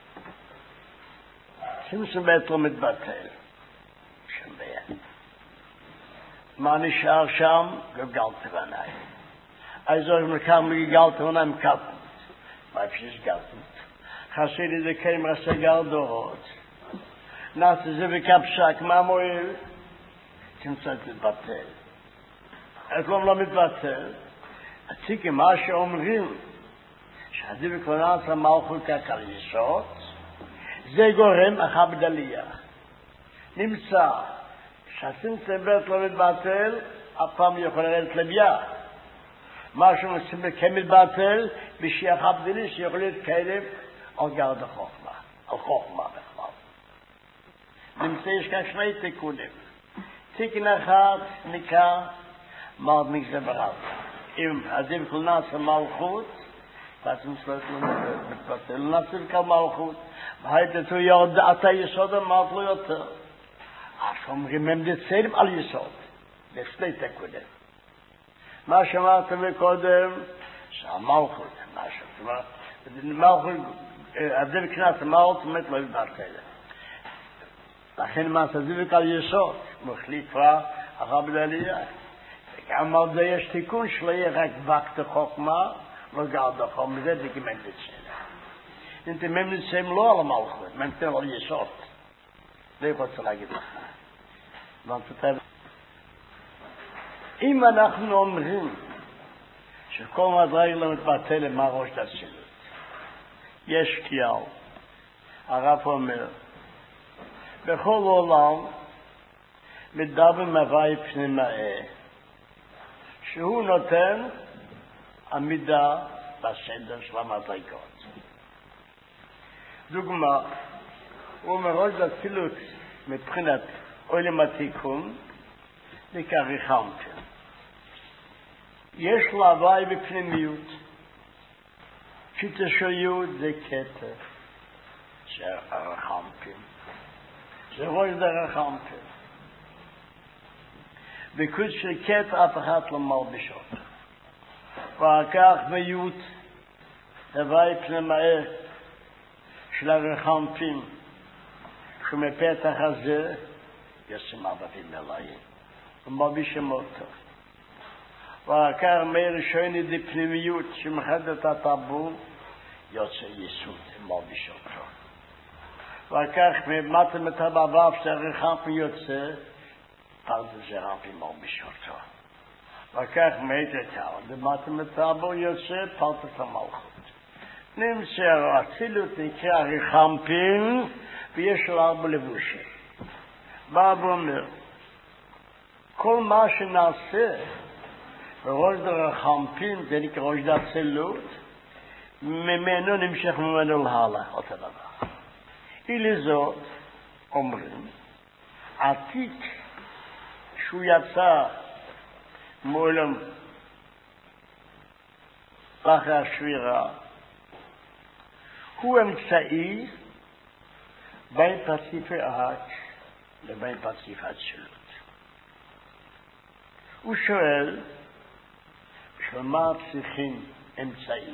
צמצום בית לא מתבטל שם ביד מה נשאר שם? גלגלת בניים אז אנחנו כאן גלגלת בניים קטנות מה אפשר גלגלת חסידי זה קיים רסגל דורות נעשה זה בקפשק מה מועיל? צמצום מתבטל אז לא מתבטל עתיק מה שאומרים, שהזיו כלונס המלכות כקל יסוד, זה גורם אחר בדליה. נמצא שהצמצם בית לא מתבטל, אף פעם יכול לרדת לביאה. משהו כמתבטל, בשיח הבדלי שיכול להיות כלב על גרד החוכמה, על חוכמה בכלל. נמצא יש כאן שני תיקונים. תיקון אחד נקרא מלד מגזה ברב. אם הזיו כלונס המלכות, והצמצם לא מתבטל, נציב כמלכות, והייתו ידעת יסוד אמרת לו יותר. אז אומרים הם דצלים על יסוד. זה שני תיקונים. מה שאמרתם קודם, שהמלכות, מלכות, הזיו כנס המלכות באמת לא יתבטל. לכן מה שהזיו על יסוד, מחליפה אחר בדליה. וגם על זה יש תיקון שלא יהיה רק וקט חוכמה, לא גרד החוכמה, זה דגימן דצל. אם אתם ממליצים לא על המלכות, ממליצים על יסוד. זה רוצה להגיד לך. אם אנחנו אומרים שכל מדרג לא מתבטל למה ראש דצילות, יש כלל, הרב אומר, בכל עולם מדבר מביא פנימאי, שהוא נותן עמידה בסדר של המדרגות. דוגמה, הוא אומר ראש דצילות מבחינת עולם התיקון, נקרא רחמתם. יש להווי בפנימיות, שתשויות זה כתר, שהרחמתם. זה ראש דרחמתם. בקוד של כתר אף אחד לא מלבישות. ואחר כך מיות, הווי פנימאי של הרחמתם, שמפתח הזה, ישם אבבים אלוהים. ומלבישים אותו. ואחר כך מראשוני די פנימיות שמחדת הטבור, יוצא יסוד, מלביש אותו. ואחר כך ממתם את הבבב שהרחמפי יוצא, פרדת זרמפי מלביש אותו. ואחר כך ממתם את הטבור יוצא, פרדת המלכות. נמצא הצילות נקרא רחמפין, ויש לו ארבע לבושים. בא ואומר, כל מה שנעשה בראש דרחמפין, זה נקרא ראש דצילות, ממנו נמשך ממנו להלאה, אותו דבר. ולזאת אומרים, עתיק שהוא יצא מעולם לאחר השבירה, הוא אמצעי בין פציפי אהק לבין פציפי אצילות. הוא שואל, בשביל מה צריכים אמצעי?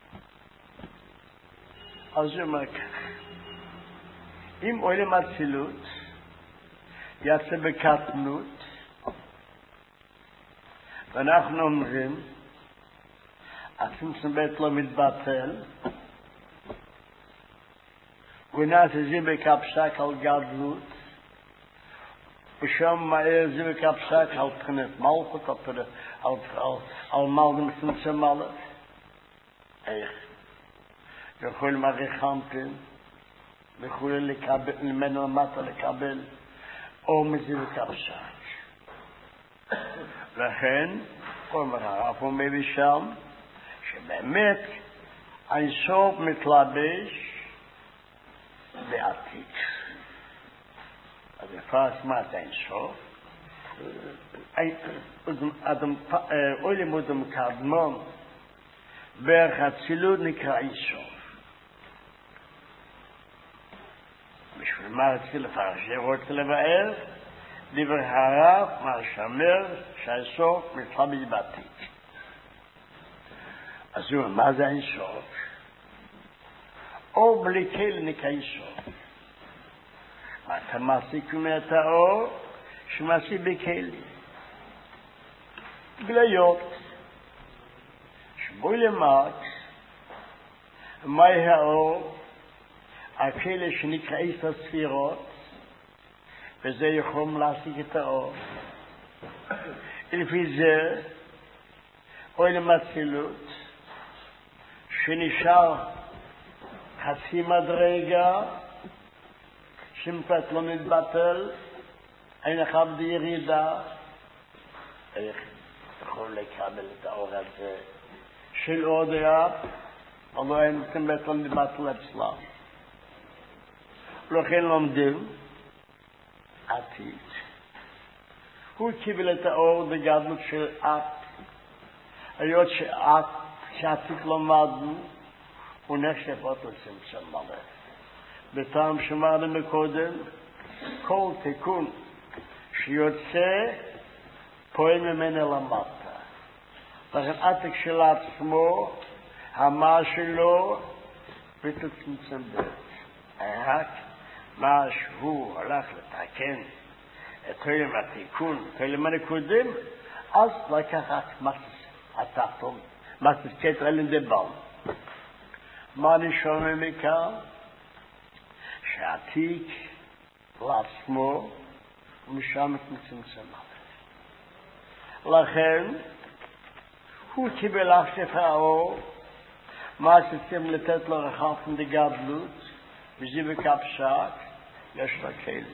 אז הוא אומר כך, אם עולם אצילות יצא בקטנות, ואנחנו אומרים, הצמצום בית לא מתבטל, ונעשה זה בקפסק על גדלות, ושם מהר זה בקפסק על פנת מלכות, על מלכות מצמצם מלך. איך? יכול מרחמפים, יכול לקבל, למנו למטה לקבל, או מזה בקפסק. לכן, אומר הרב אומר שם, שבאמת האיסור מתלבש בעתיק. אז יפרס מה זה אינסוף? אולי מודם קדמון בערך הצילות נקרא אינסוף. בשביל מה רציתי לפרש? רוצה לבאר דבר הרב מה שאומר שהאינסוף מתלבש בעתיק. אז הוא אומר, מה זה אינסוף? או בלי כל נקרא אינסוף. אתה מעסיק את האור שמעסיק בכלי. גליות. שבוי למט, מהי האור? הכלי שנקרא עשר ספירות, וזה יכול להעסיק את האור. לפי זה, או למצילות, שנשאר חצי מדרגה, שמפת לא מתבטל, אין אחד בירידה, איך יכול לקבל את האור הזה של הודיה, אבל אין שמפת לא מתבטל אצלם. לכן לומדים עתיד. הוא קיבל את האור בגדלות של את, היות שעתיד למדנו, הוא נחשב אותו צמצם מלא. בטעם שמענו מקודם, כל תיקון שיוצא פועל ממנו למטה. לכן עתיק של עצמו, המה שלו, ותצמצם בית. רק מה שהוא הלך לתקן את תולם התיקון, תולם הנקודים, אז לקחת מסס התחתון, מסס כתר אלן דבל. מה אני שומע מכאן? שעתיק לעצמו ומשם מצמצם. לכן הוא קיבל אשף האור, מה שצריכים לתת לו רחב מדגדלות, וזיו וקפשק, יש לה כלים.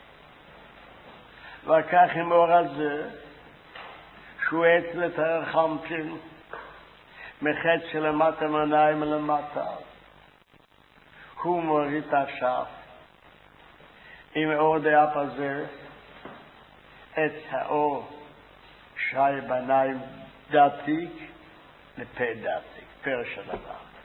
וכך עם אור הזה, שהוא אצל את הרחמפין, מחץ שלמטה מניים למטה. הוא מוריד עכשיו, עם אור דאפ הזה, את האור שי בניים דתיק לפה דתיק, פרש הדבר.